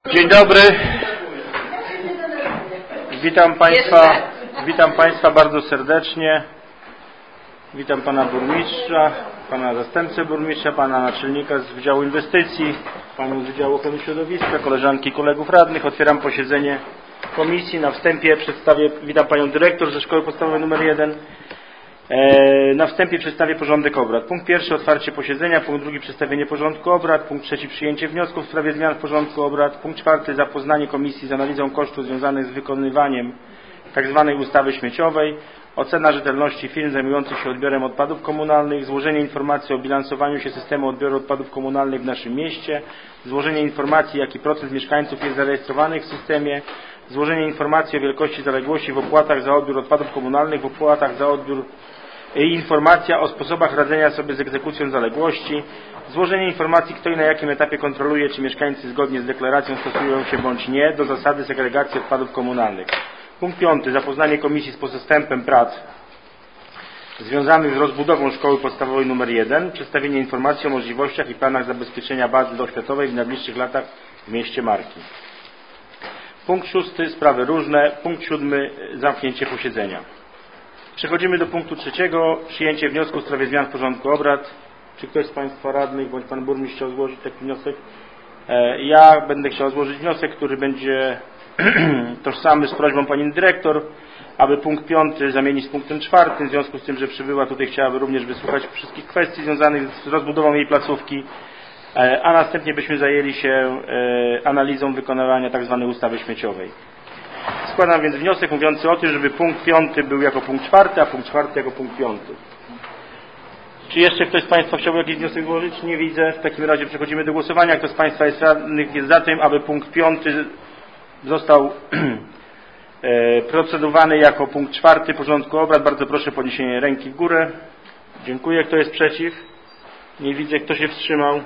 Dzień dobry. Witam Państwa bardzo serdecznie. Witam Pana Burmistrza, Pana Zastępcę Burmistrza, Pana Naczelnika z Wydziału Inwestycji, Panią z Wydziału Ochrony Środowiska, koleżanki i kolegów radnych. Otwieram posiedzenie komisji. Na wstępie witam Panią Dyrektor ze Szkoły Podstawowej nr 1. Na wstępie przedstawię porządek obrad. Punkt pierwszy, otwarcie posiedzenia. Punkt drugi, przedstawienie porządku obrad. Punkt trzeci, przyjęcie wniosków w sprawie zmian w porządku obrad. Punkt czwarty, zapoznanie komisji z analizą kosztów związanych z wykonywaniem tzw. ustawy śmieciowej. Ocena rzetelności firm zajmujących się odbiorem odpadów komunalnych. Złożenie informacji o bilansowaniu się systemu odbioru odpadów komunalnych w naszym mieście. Złożenie informacji, jaki procent mieszkańców jest zarejestrowanych w systemie. Złożenie informacji o wielkości zaległości w opłatach za odbiór odpadów komunalnych, w opłatach za odbiór i informacja o sposobach radzenia sobie z egzekucją zaległości. Złożenie informacji, kto i na jakim etapie kontroluje, czy mieszkańcy zgodnie z deklaracją stosują się bądź nie do zasady segregacji odpadów komunalnych. Punkt piąty. Zapoznanie komisji z postępem prac związanych z rozbudową Szkoły Podstawowej nr 1. Przedstawienie informacji o możliwościach i planach zabezpieczenia bazy oświatowej w najbliższych latach w mieście Marki. Punkt szósty. Sprawy różne. Punkt siódmy. Zamknięcie posiedzenia. Przechodzimy do punktu trzeciego. Przyjęcie wniosku w sprawie zmian w porządku obrad. Czy ktoś z Państwa radnych bądź Pan Burmistrz chciał złożyć taki wniosek? Ja będę chciał złożyć wniosek, który będzie tożsamy z prośbą Pani Dyrektor, aby punkt piąty zamienić z punktem czwartym. W związku z tym, że przybyła tutaj, chciałaby również wysłuchać wszystkich kwestii związanych z rozbudową jej placówki, a następnie byśmy zajęli się analizą wykonywania tzw. ustawy śmieciowej. Składam więc wniosek mówiący o tym, żeby punkt piąty był jako punkt czwarty, a punkt czwarty jako punkt piąty. Czy jeszcze ktoś z Państwa chciałby jakiś wniosek złożyć? Nie widzę. W takim razie przechodzimy do głosowania. Kto z Państwa jest za tym, aby punkt piąty został procedowany jako punkt czwarty porządku obrad? Bardzo proszę o podniesienie ręki w górę. Dziękuję. Kto jest przeciw? Nie widzę. Kto się wstrzymał?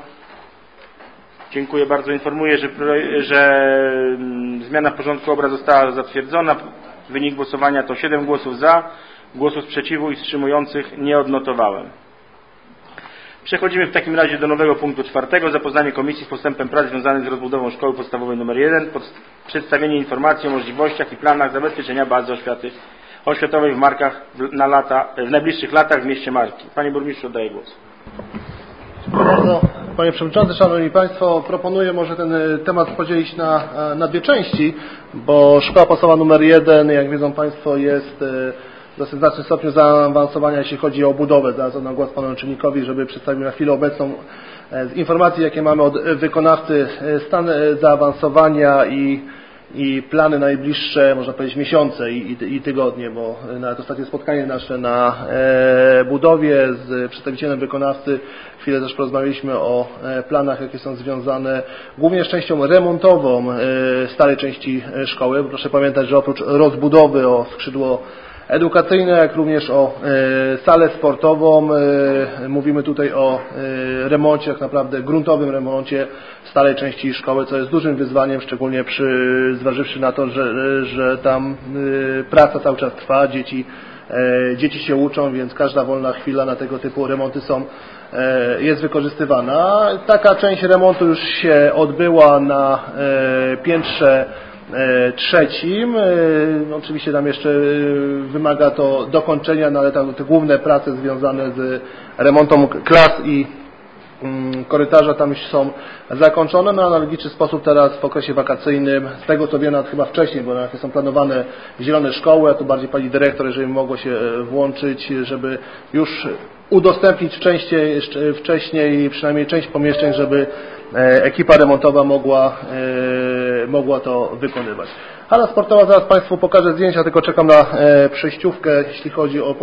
Dziękuję bardzo. Informuję, że zmiana w porządku obrad została zatwierdzona. Wynik głosowania to 7 głosów za, głosów sprzeciwu i wstrzymujących nie odnotowałem. Przechodzimy w takim razie do nowego punktu czwartego. Zapoznanie komisji z postępem prac związanych z rozbudową Szkoły Podstawowej nr 1. Przedstawienie informacji o możliwościach i planach zabezpieczenia bazy oświatowej w Markach w najbliższych latach w mieście Marki. Panie Burmistrzu, oddaję głos. Dziękuję bardzo. Panie Przewodniczący, Szanowni Państwo, proponuję może ten temat podzielić na dwie części, bo Szkoła Podstawowa nr 1, jak wiedzą Państwo, jest w dosyć znacznym stopniu zaawansowania, jeśli chodzi o budowę. Zaraz oddam głos Panu Naczelnikowi, żeby przedstawił na chwilę obecną z informacji, jakie mamy od wykonawcy, stan zaawansowania i plany najbliższe, można powiedzieć, miesiące i tygodnie, bo nawet ostatnie spotkanie nasze na budowie z przedstawicielem wykonawcy, chwilę też porozmawialiśmy o planach, jakie są związane głównie z częścią remontową starej części szkoły. Proszę pamiętać, że oprócz rozbudowy o skrzydło edukacyjne, jak również o salę sportową. Mówimy tutaj o remoncie, tak naprawdę gruntowym remoncie starej części szkoły, co jest dużym wyzwaniem, szczególnie zważywszy na to, że tam praca cały czas trwa, dzieci się uczą, więc każda wolna chwila na tego typu remonty jest wykorzystywana. Taka część remontu już się odbyła na piętrze trzecim. Oczywiście tam jeszcze wymaga to dokończenia, no ale te główne prace związane z remontą klas i korytarza tam już są zakończone. Na analogiczny sposób teraz w okresie wakacyjnym, z tego co wiem, nawet chyba wcześniej, bo nawet są planowane zielone szkoły, a tu bardziej Pani Dyrektor, jeżeli mogło się włączyć, żeby już udostępnić wcześniej przynajmniej część pomieszczeń, żeby ekipa remontowa mogła to wykonywać. Hala sportowa, zaraz Państwu pokażę zdjęcia, tylko czekam na przejściówkę, jeśli chodzi o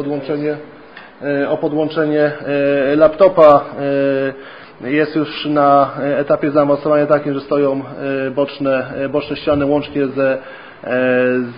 podłączenie laptopa. Jest już na etapie zaawansowania takim, że stoją boczne ściany łącznie z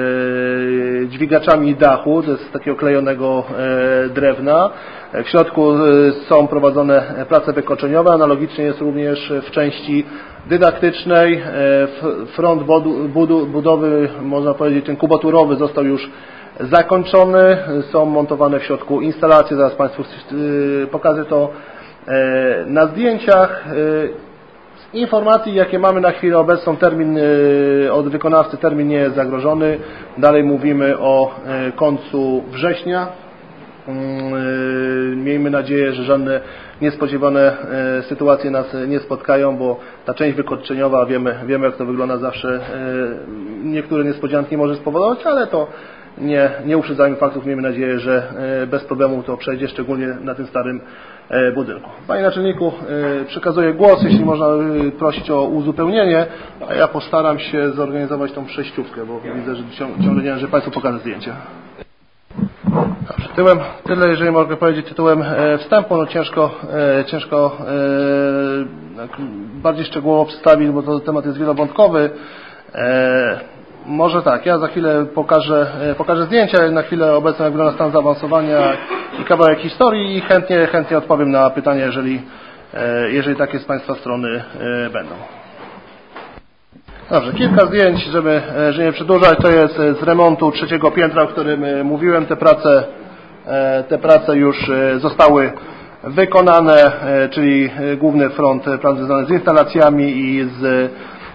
dźwigaczami dachu, to jest z takiego klejonego drewna. W środku są prowadzone prace wykończeniowe, analogicznie jest również w części dydaktycznej. Front budowy, można powiedzieć, ten kubaturowy został już zakończony. Są montowane w środku instalacje, zaraz Państwu pokażę to na zdjęciach. Informacji, jakie mamy na chwilę obecną, termin od wykonawcy, termin nie jest zagrożony. Dalej mówimy o końcu września. Miejmy nadzieję, że żadne niespodziewane sytuacje nas nie spotkają, bo ta część wykończeniowa, wiemy jak to wygląda zawsze, niektóre niespodzianki może spowodować, ale to nie uprzedzajmy faktów, miejmy nadzieję, że bez problemu to przejdzie, szczególnie na tym starym budynku. Panie naczelniku, przekazuję głos, jeśli można prosić o uzupełnienie, a ja postaram się zorganizować tą przejściówkę, bo widzę, że ciągle nie wiem, że Państwu pokażę zdjęcia. Dobrze, tyle, jeżeli mogę powiedzieć tytułem wstępu, no ciężko bardziej szczegółowo przedstawić, bo to temat jest wielowątkowy. Może tak, ja za chwilę pokażę zdjęcia, na chwilę obecną jak wygląda stan zaawansowania i kawałek historii i chętnie odpowiem na pytania, jeżeli takie z Państwa strony będą. Dobrze, kilka zdjęć, żeby nie przedłużać. To jest z remontu 3. piętra, o którym mówiłem. Te prace już zostały wykonane, czyli główny front, plan związany z instalacjami i z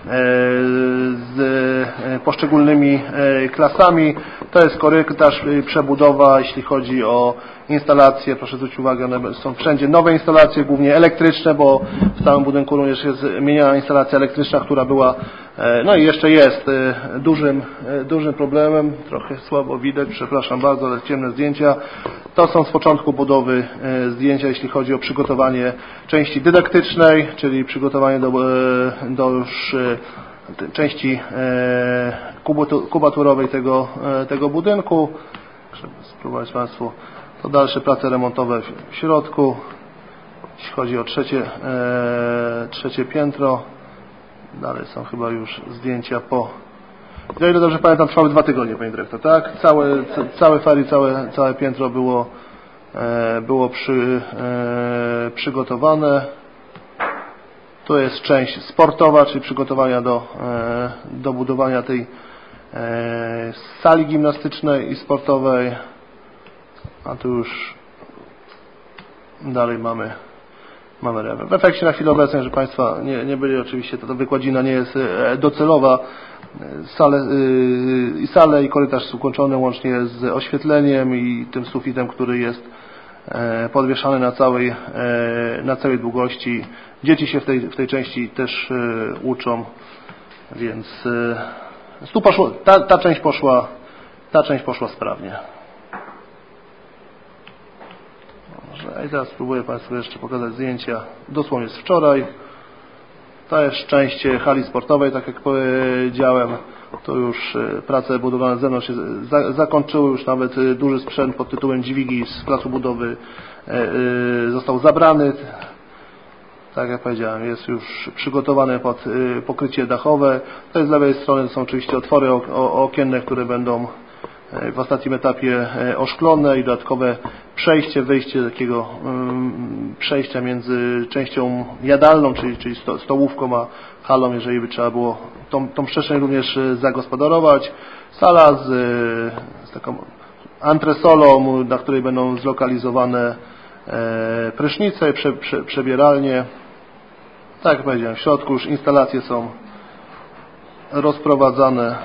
poszczególnymi klasami. To jest korytarz, przebudowa, jeśli chodzi o instalacje. Proszę zwrócić uwagę, one są wszędzie nowe instalacje, głównie elektryczne, bo w całym budynku również jest zmieniana instalacja elektryczna, która była, no i jeszcze jest dużym problemem. Trochę słabo widać, przepraszam bardzo, ale ciemne zdjęcia. To są z początku budowy zdjęcia, jeśli chodzi o przygotowanie części dydaktycznej, czyli przygotowanie do już części kubaturowej tego budynku. Muszę spróbować Państwu. To dalsze prace remontowe w środku. Jeśli chodzi o trzecie piętro. Dalej są chyba już zdjęcia po... O ile dobrze pamiętam, trwały 2 tygodnie, Panie Dyrektor, tak? Całe ferie, całe piętro było przygotowane. To jest część sportowa, czyli przygotowania do budowania tej sali gimnastycznej i sportowej. A tu już dalej mamy rewę. W efekcie na chwilę obecną, że Państwa nie byli, oczywiście ta wykładzina nie jest docelowa. Sale i korytarz są ukończone łącznie z oświetleniem i tym sufitem, który jest podwieszany na całej długości. Dzieci się w tej części też uczą, więc tu poszło, ta część poszła sprawnie. I teraz spróbuję Państwu jeszcze pokazać zdjęcia dosłownie z wczoraj. To jest część hali sportowej, tak jak powiedziałem. To już prace budowlane z zewnątrz się zakończyły. Już nawet duży sprzęt pod tytułem dźwigi z placu budowy został zabrany. Tak jak powiedziałem, jest już przygotowane pod pokrycie dachowe. To jest z lewej strony, to są oczywiście otwory okienne, które będą w ostatnim etapie oszklone i dodatkowe przejście, wyjście takiego przejścia między częścią jadalną, czyli stołówką, a halą, jeżeli by trzeba było tą przestrzeń również zagospodarować. Sala z taką antresolą, na której będą zlokalizowane prysznice, przebieralnie. Tak jak powiedziałem, w środku już instalacje są rozprowadzane.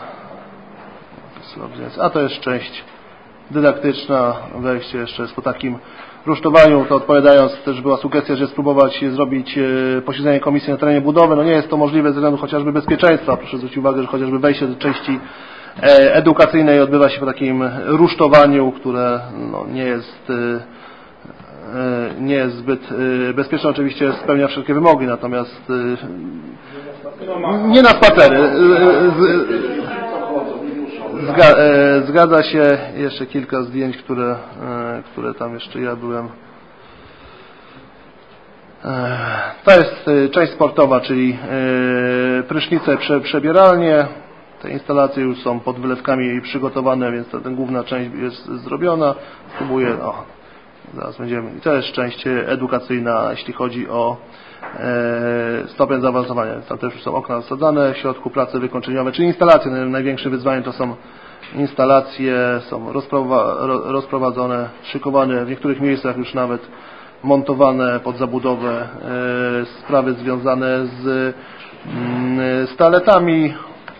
A to jest część dydaktyczna, wejście jeszcze jest po takim rusztowaniu, to odpowiadając, też była sugestia, że spróbować zrobić posiedzenie komisji na terenie budowy. No nie jest to możliwe ze względu chociażby bezpieczeństwa. Proszę zwrócić uwagę, że chociażby wejście do części edukacyjnej odbywa się po takim rusztowaniu, które no, nie jest zbyt bezpieczne. Oczywiście spełnia wszelkie wymogi, natomiast nie na spacery. Zgadza się. Jeszcze kilka zdjęć, które tam jeszcze ja byłem. To jest część sportowa, czyli prysznice, przebieralnie. Te instalacje już są pod wylewkami przygotowane, więc ta główna część jest zrobiona. Spróbuję, zaraz będziemy. I to jest część edukacyjna, jeśli chodzi o stopień zaawansowania. Tam też już są okna zasadzane, w środku prace wykończeniowe, czyli instalacje. Największym wyzwaniem to są instalacje, są rozprowadzone, szykowane, w niektórych miejscach już nawet montowane pod zabudowę, sprawy związane z toaletami,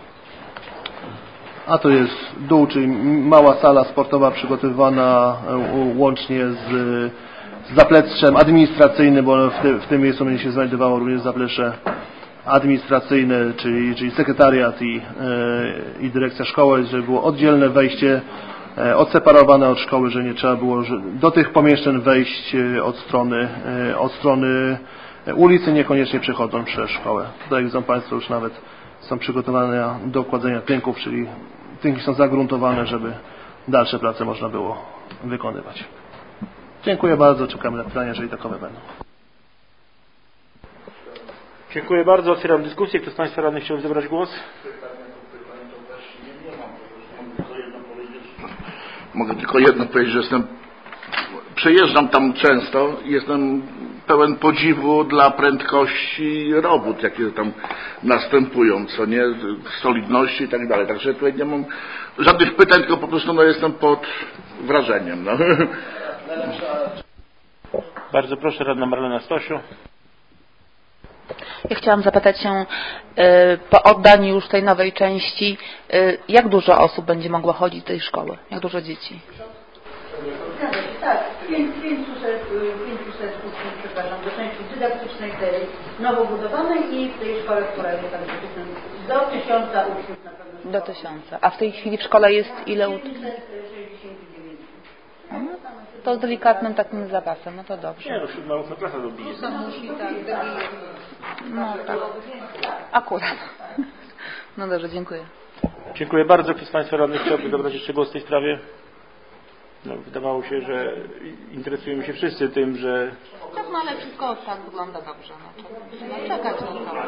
a to jest dół, czyli mała sala sportowa przygotowywana łącznie z zaplectrzem administracyjnym, bo w tym miejscu będzie się znajdowało również zaplecze administracyjne, czyli sekretariat i dyrekcja szkoły, żeby było oddzielne wejście, odseparowane od szkoły, że nie trzeba było do tych pomieszczeń wejść od strony ulicy, niekoniecznie przechodząc przez szkołę. Tutaj widzą Państwo, już nawet są przygotowane do kładzenia tynków, czyli tynki są zagruntowane, żeby dalsze prace można było wykonywać. Dziękuję bardzo, czekamy na pytania, jeżeli takowe będą. Dziękuję bardzo, otwieram dyskusję. Kto z Państwa radnych chciałby zabrać głos? Mogę tylko jedno powiedzieć, że przejeżdżam tam często i jestem pełen podziwu dla prędkości robót, jakie tam następują, co nie, solidności i tak dalej. Także tutaj nie mam żadnych pytań, tylko po prostu jestem pod wrażeniem. No. Bardzo proszę, radna Marlena Stosiu. Ja chciałam zapytać się, po oddaniu już tej nowej części, jak dużo osób będzie mogło chodzić do tej szkoły? Jak dużo dzieci? Tak, 500 uczniów, przepraszam, do części dydaktycznej tej nowo budowanej i w tej szkole, która jest tam do 1000 uczniów na pewno. Do 1000. A w tej chwili w szkole jest ile uczniów? 569. To z delikatnym takim zapasem, no to dobrze. Nie, no 7. klasa dobije. No tak. Akurat. No dobrze, dziękuję. Dziękuję bardzo. Kto z Państwa radnych chciałby zabrać jeszcze głos w tej sprawie? No, wydawało się, że interesujemy się wszyscy tym, że... Tak, no ale wszystko tak wygląda dobrze. No, trzeba czekać na to.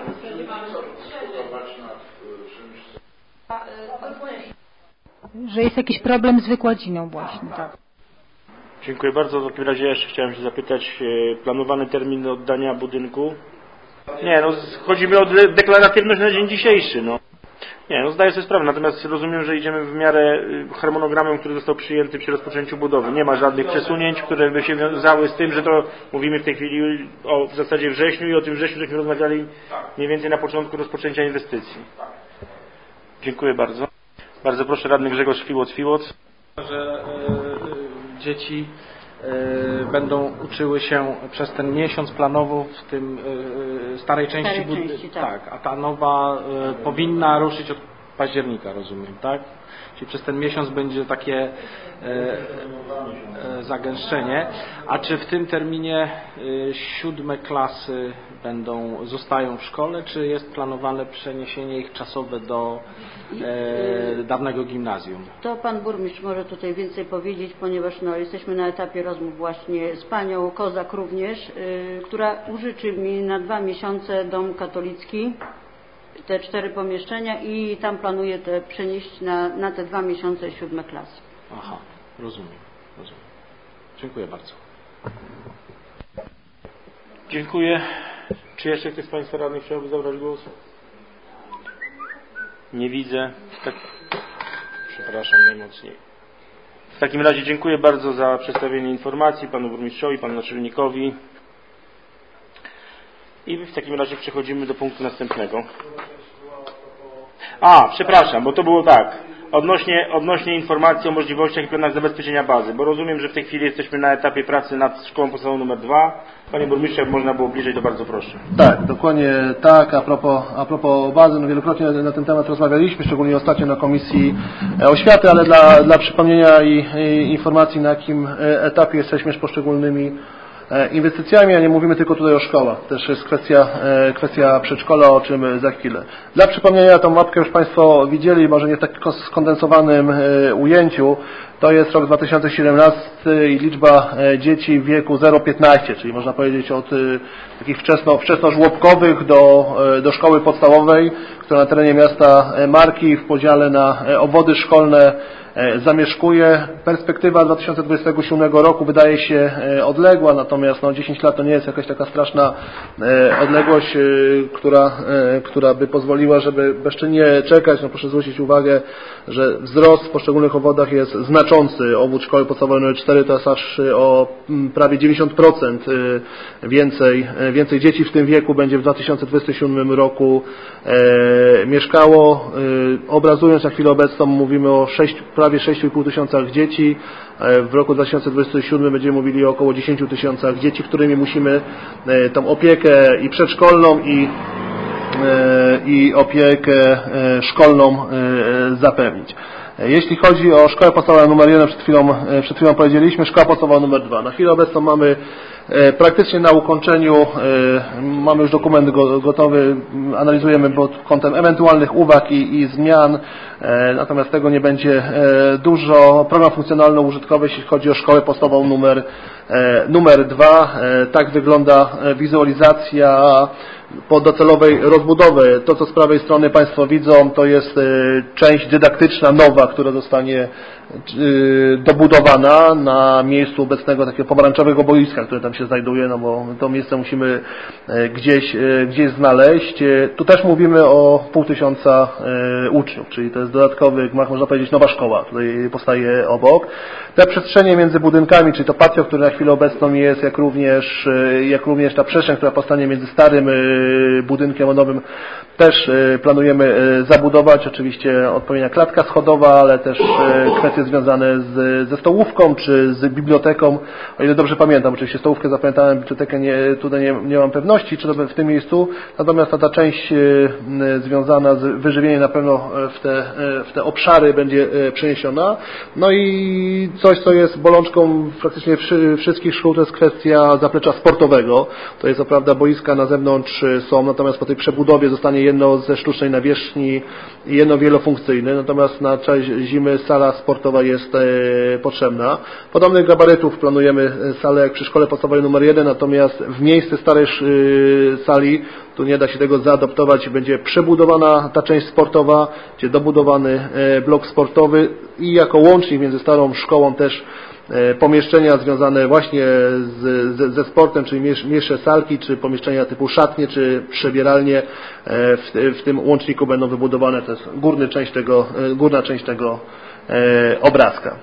Że jest jakiś problem z wykładziną właśnie, tak. Dziękuję bardzo. W takim razie jeszcze chciałem się zapytać, planowany termin oddania budynku? Nie, no chodzi mi o deklaratywność na dzień dzisiejszy, no. Nie, no zdaję sobie sprawę, natomiast rozumiem, że idziemy w miarę harmonogramem, który został przyjęty przy rozpoczęciu budowy. Nie ma żadnych przesunięć, które by się wiązały z tym, że to mówimy w tej chwili o w zasadzie wrześniu i o tym wrześniu żeśmy rozmawiali mniej więcej na początku rozpoczęcia inwestycji. Dziękuję bardzo. Bardzo proszę, radny Grzegorz Fiłoc. Że dzieci będą uczyły się przez ten miesiąc planowo w tym starej części budynku. Tak, a ta nowa powinna ruszyć od października, rozumiem, tak? Czyli przez ten miesiąc będzie takie zagęszczenie. A czy w tym terminie 7. klasy zostają w szkole, czy jest planowane przeniesienie ich czasowe do dawnego gimnazjum? To pan burmistrz może tutaj więcej powiedzieć, ponieważ jesteśmy na etapie rozmów właśnie z panią Kozak również, która użyczy mi na 2 miesiące dom katolicki, te 4 pomieszczenia i tam planuje przenieść na te 2 miesiące 7. klasy. Aha, rozumiem. Dziękuję bardzo. Dziękuję. Czy jeszcze ktoś z Państwa radnych chciałby zabrać głos? Nie widzę. Tak. Przepraszam najmocniej. W takim razie dziękuję bardzo za przedstawienie informacji panu burmistrzowi, panu naczelnikowi. I w takim razie przechodzimy do punktu następnego. Przepraszam, bo to było tak. Odnośnie informacji o możliwościach i planach zabezpieczenia bazy, bo rozumiem, że w tej chwili jesteśmy na etapie pracy nad szkołą podstawową numer 2. Panie burmistrzu, jak można było bliżej, to bardzo proszę. Tak, dokładnie tak. A propos bazy, no wielokrotnie na ten temat rozmawialiśmy, szczególnie ostatnio na Komisji Oświaty, ale dla przypomnienia i informacji, na jakim etapie jesteśmy z poszczególnymi inwestycjami, a nie mówimy tylko tutaj o szkołach. Też jest kwestia przedszkola, o czym za chwilę. Dla przypomnienia, tą mapkę już Państwo widzieli, może nie w tak skondensowanym ujęciu. To jest rok 2017 i liczba dzieci w wieku 0-15, czyli można powiedzieć od takich wczesnożłobkowych do szkoły podstawowej, która na terenie miasta Marki w podziale na obwody szkolne zamieszkuje. Perspektywa 2027 roku wydaje się odległa, natomiast natomiast 10 lat to nie jest jakaś taka straszna odległość, która by pozwoliła, żeby bezczynnie czekać. Proszę zwrócić uwagę, że wzrost w poszczególnych obwodach jest znaczący. Obwód szkoły podstawowej nr 4 to jest aż o prawie 90% więcej dzieci w tym wieku będzie w 2027 roku mieszkało. Obrazując na chwilę obecną, mówimy o prawie 6,5 tysiącach dzieci. W roku 2027 będziemy mówili o około 10 tysiącach dzieci, którymi musimy tą opiekę i przedszkolną, i opiekę szkolną zapewnić. Jeśli chodzi o szkołę podstawową nr 1, przed chwilą powiedzieliśmy, szkoła podstawowa nr 2. Na chwilę obecną mamy praktycznie na ukończeniu, mamy już dokument gotowy, analizujemy pod kątem ewentualnych uwag i zmian, natomiast tego nie będzie dużo. Program funkcjonalno-użytkowy, jeśli chodzi o szkołę podstawową numer 2, tak wygląda wizualizacja po docelowej rozbudowy. To, co z prawej strony Państwo widzą, to jest część dydaktyczna nowa, która zostanie dobudowana na miejscu obecnego takiego pomarańczowego boiska, które tam się znajduje, no bo to miejsce musimy gdzieś znaleźć. Tu też mówimy o 500 uczniów, czyli to jest dodatkowy gmach, można powiedzieć nowa szkoła, tutaj powstaje obok. Te przestrzenie między budynkami, czyli to patio, które na chwilę obecną jest, jak również ta przestrzeń, która powstanie między starym budynkiem a nowym, też planujemy zabudować. Oczywiście odpowiednia klatka schodowa, ale też kwestie związane ze stołówką czy z biblioteką. O ile dobrze pamiętam, oczywiście stołówkę zapamiętałem, bibliotekę tutaj nie mam pewności, czy to w tym miejscu. Natomiast ta część związana z wyżywieniem na pewno w te obszary będzie przeniesiona. No i coś, co jest bolączką praktycznie wszystkich szkół, to jest kwestia zaplecza sportowego. To jest co prawda boiska na zewnątrz są, natomiast po tej przebudowie zostanie jedno ze sztucznej nawierzchni i jedno wielofunkcyjne. Natomiast na czas zimy sala sportowa jest potrzebna. Podobnych gabarytów planujemy salę jak przy szkole podstawowej nr 1, natomiast w miejsce starej sali tu nie da się tego zaadoptować, będzie przebudowana ta część sportowa, będzie dobudowany blok sportowy i jako łącznik między starą szkołą też pomieszczenia związane właśnie ze sportem, czyli mniejsze salki, czy pomieszczenia typu szatnie, czy przebieralnie w tym łączniku będą wybudowane. To jest górna część tego obrazka.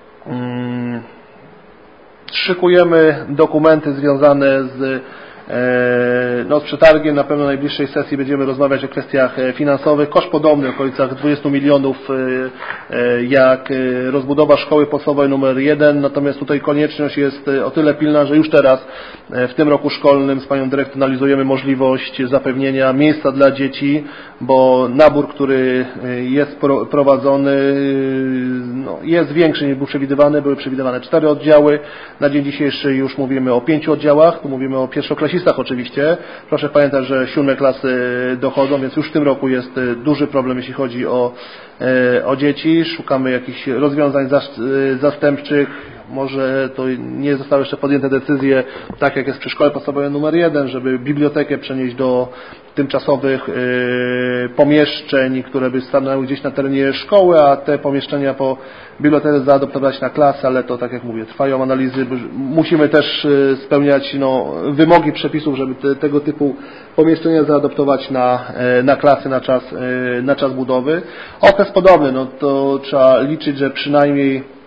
Szykujemy dokumenty związane z przetargiem. Na pewno na najbliższej sesji będziemy rozmawiać o kwestiach finansowych. Koszt podobny w okolicach 20 milionów jak rozbudowa szkoły podstawowej nr 1. Natomiast tutaj konieczność jest o tyle pilna, że już teraz w tym roku szkolnym z panią dyrektor analizujemy możliwość zapewnienia miejsca dla dzieci, bo nabór, który jest prowadzony, jest większy niż był przewidywany. Były przewidywane 4 oddziały. Na dzień dzisiejszy już mówimy o 5 oddziałach. Tu mówimy o pierwszoklasistach oczywiście. Proszę pamiętać, że 7 klasy dochodzą, więc już w tym roku jest duży problem, jeśli chodzi o dzieci. Szukamy jakichś rozwiązań zastępczych. Może to nie zostały jeszcze podjęte decyzje, tak jak jest przy szkole podstawowej nr 1, żeby bibliotekę przenieść do tymczasowych pomieszczeń, które by stanęły gdzieś na terenie szkoły, a te pomieszczenia po bibliotece zaadoptować na klasę, ale to, tak jak mówię, trwają analizy. Musimy też spełniać wymogi przepisów, żeby tego typu pomieszczenia zaadoptować na klasy, na czas budowy. Okres podobny, to trzeba liczyć, że przynajmniej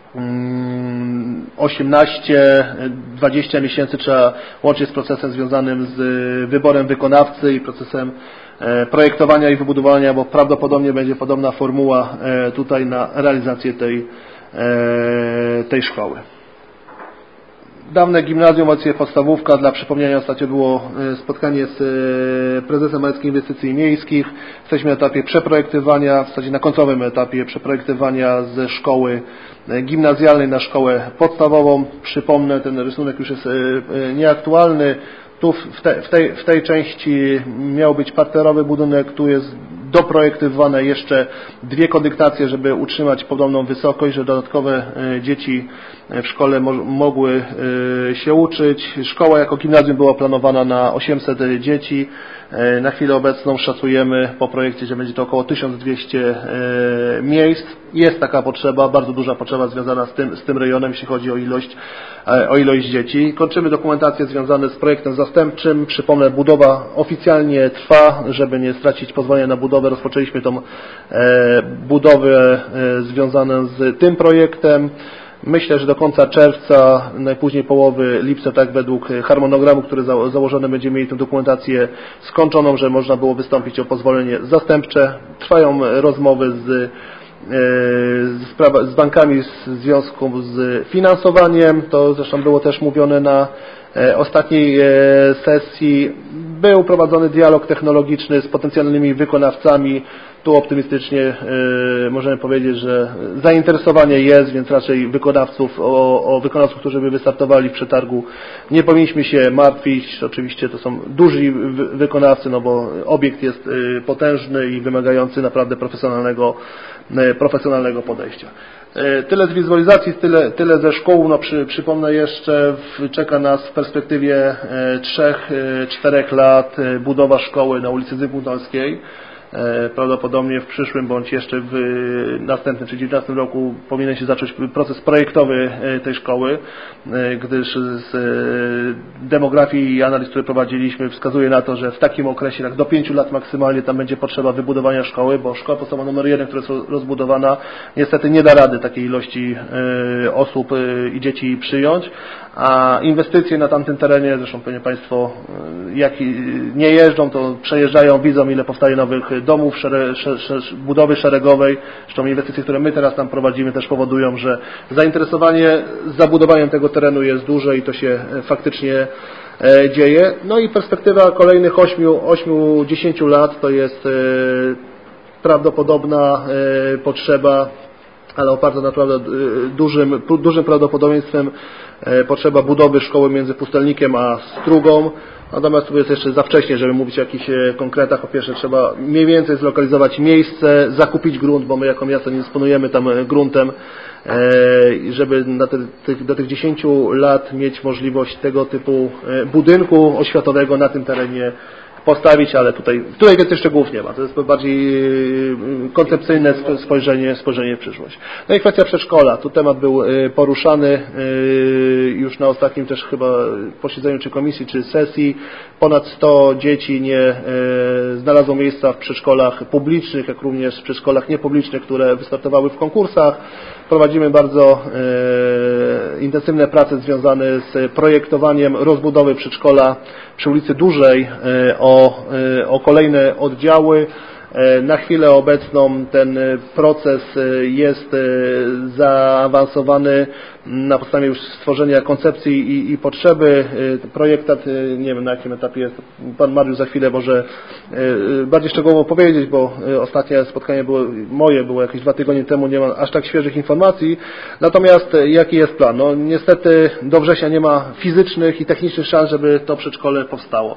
18-20 miesięcy trzeba łączyć z procesem związanym z wyborem wykonawcy i procesem projektowania i wybudowania, bo prawdopodobnie będzie podobna formuła tutaj na realizację tej szkoły. Dawne gimnazjum, obecnie podstawówka. Dla przypomnienia, ostatnio było spotkanie z prezesem Maleckiej Inwestycji Miejskich. Jesteśmy na etapie przeprojektowania, w zasadzie na końcowym etapie przeprojektowania ze szkoły gimnazjalnej na szkołę podstawową. Przypomnę, ten rysunek już jest nieaktualny. Tu w tej części miał być parterowy budynek, tu jest doprojektowane jeszcze 2 kondygnacje, żeby utrzymać podobną wysokość, że dodatkowe dzieci w szkole mogły się uczyć. Szkoła jako gimnazjum była planowana na 800 dzieci. Na chwilę obecną szacujemy po projekcie, że będzie to około 1200 miejsc. Jest taka potrzeba, bardzo duża potrzeba związana z tym rejonem, jeśli chodzi o ilość dzieci. Kończymy dokumentację związaną z projektem zastępczym. Przypomnę, budowa oficjalnie trwa, żeby nie stracić pozwolenia na budowę. Rozpoczęliśmy tą budowę związaną z tym projektem. Myślę, że do końca czerwca, najpóźniej połowy lipca, tak według harmonogramu, który założony, będziemy mieli tę dokumentację skończoną, że można było wystąpić o pozwolenie zastępcze. Trwają rozmowy z bankami w związku z finansowaniem. To zresztą było też mówione na ostatniej sesji. Był prowadzony dialog technologiczny z potencjalnymi wykonawcami. Tu optymistycznie możemy powiedzieć, że zainteresowanie jest, więc raczej wykonawców, którzy by wystartowali w przetargu, nie powinniśmy się martwić. Oczywiście to są duzi wykonawcy, no bo obiekt jest potężny i wymagający naprawdę profesjonalnego podejścia. Tyle z wizualizacji, tyle ze szkół. No przypomnę jeszcze, czeka nas w perspektywie 3-4 lat budowa szkoły na ulicy Zygmuntowskiej. Prawdopodobnie w przyszłym bądź jeszcze w następnym, czyli 2019 roku powinien się zacząć proces projektowy tej szkoły, gdyż z demografii i analiz, które prowadziliśmy, wskazuje na to, że w takim okresie, tak do 5 lat maksymalnie, tam będzie potrzeba wybudowania szkoły, bo szkoła podstawowa numer 1, która jest rozbudowana, niestety nie da rady takiej ilości osób i dzieci przyjąć, a inwestycje na tamtym terenie, zresztą pewnie Państwo jak nie jeżdżą, to przejeżdżają, widzą, ile powstaje nowych domów, budowy szeregowej. Zresztą inwestycje, które my teraz tam prowadzimy, też powodują, że zainteresowanie zabudowaniem tego terenu jest duże i to się faktycznie dzieje. No i perspektywa kolejnych 8-10 lat to jest prawdopodobna potrzeba, ale oparta naprawdę dużym prawdopodobieństwem potrzeba budowy szkoły między Pustelnikiem a Strugą. Natomiast tu jest jeszcze za wcześnie, żeby mówić o jakichś konkretach. Po pierwsze trzeba mniej więcej zlokalizować miejsce, zakupić grunt, bo my jako miasto nie dysponujemy tam gruntem, żeby do tych 10 lat mieć możliwość tego typu budynku oświatowego na tym terenie postawić, ale tutaj więcej szczegółów nie ma. To jest bardziej koncepcyjne spojrzenie w przyszłość. No i kwestia przedszkola. Tu temat był poruszany już na ostatnim też chyba posiedzeniu czy komisji, czy sesji. Ponad 100 dzieci nie znalazło miejsca w przedszkolach publicznych, jak również w przedszkolach niepublicznych, które wystartowały w konkursach. Prowadzimy bardzo intensywne prace związane z projektowaniem rozbudowy przedszkola przy ulicy Dużej o kolejne oddziały. Na chwilę obecną ten proces jest zaawansowany na podstawie już stworzenia koncepcji i potrzeby. Projektant, nie wiem na jakim etapie jest, Pan Mariusz za chwilę może bardziej szczegółowo powiedzieć, bo ostatnie spotkanie było jakieś 2 tygodnie temu, nie mam aż tak świeżych informacji. Natomiast jaki jest plan? No niestety do września nie ma fizycznych i technicznych szans, żeby to przedszkole powstało.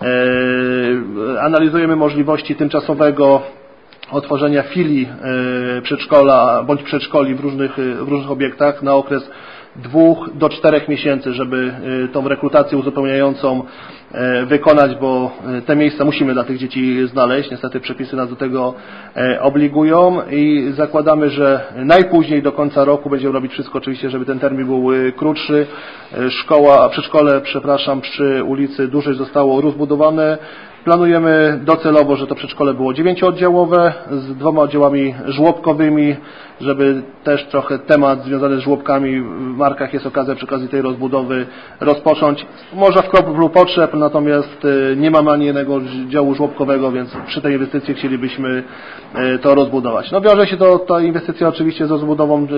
Analizujemy możliwości tymczasowego otworzenia filii przedszkola bądź przedszkoli w różnych obiektach na okres 2 do 4 miesięcy, żeby tą rekrutację uzupełniającą wykonać, bo te miejsca musimy dla tych dzieci znaleźć. Niestety przepisy nas do tego obligują i zakładamy, że najpóźniej do końca roku będziemy robić wszystko oczywiście, żeby ten termin był krótszy. Przedszkole przy ulicy Dużej zostało rozbudowane. Planujemy docelowo, że to przedszkole było 9-oddziałowe z 2 oddziałami żłobkowymi, żeby też trochę temat związany z żłobkami w Markach jest okazja przy okazji tej rozbudowy rozpocząć. Może w kroplu potrzeb, natomiast nie mamy ani jednego działu żłobkowego, więc przy tej inwestycji chcielibyśmy to rozbudować. No wiąże się ta inwestycja oczywiście z rozbudową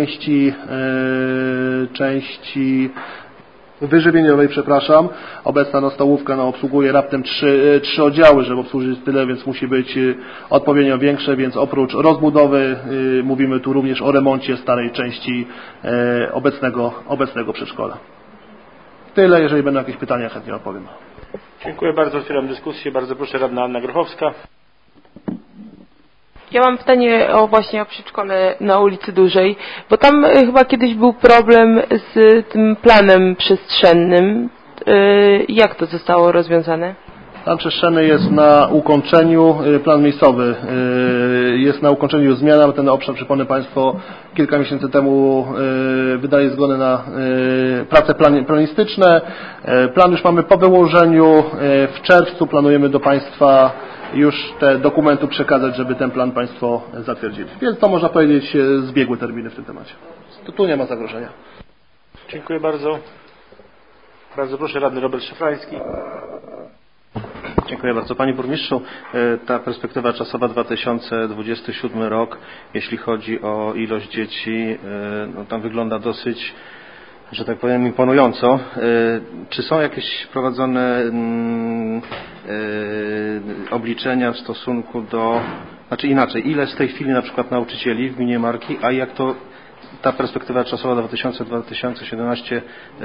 części wyżywieniowej, obecna stołówka obsługuje raptem 3 oddziały, żeby obsłużyć tyle, więc musi być odpowiednio większe, więc oprócz rozbudowy mówimy tu również o remoncie starej części obecnego przedszkola. Tyle, jeżeli będą jakieś pytania, chętnie odpowiem. Dziękuję bardzo, otwieram dyskusję. Bardzo proszę, radna Anna Grochowska. Ja mam pytanie właśnie o przedszkole na ulicy Dużej, bo tam chyba kiedyś był problem z tym planem przestrzennym. Jak to zostało rozwiązane? Plan przestrzenny jest na ukończeniu, plan miejscowy jest na ukończeniu zmian. Ten obszar, przypomnę Państwu, kilka miesięcy temu wydaje zgodę na prace planistyczne. Plan już mamy po wyłożeniu. W czerwcu planujemy do Państwa już te dokumenty przekazać, żeby ten plan Państwo zatwierdzili. Więc to można powiedzieć zbiegłe terminy w tym temacie. Tu nie ma zagrożenia. Dziękuję bardzo. Bardzo proszę, radny Robert Szafrański. Dziękuję bardzo. Panie burmistrzu, ta perspektywa czasowa 2027 rok, jeśli chodzi o ilość dzieci, no tam wygląda dosyć, że tak powiem, imponująco. Czy są jakieś prowadzone obliczenia w stosunku do, znaczy inaczej, ile z tej chwili na przykład nauczycieli w gminie Marki, a jak to ta perspektywa czasowa 2000-2017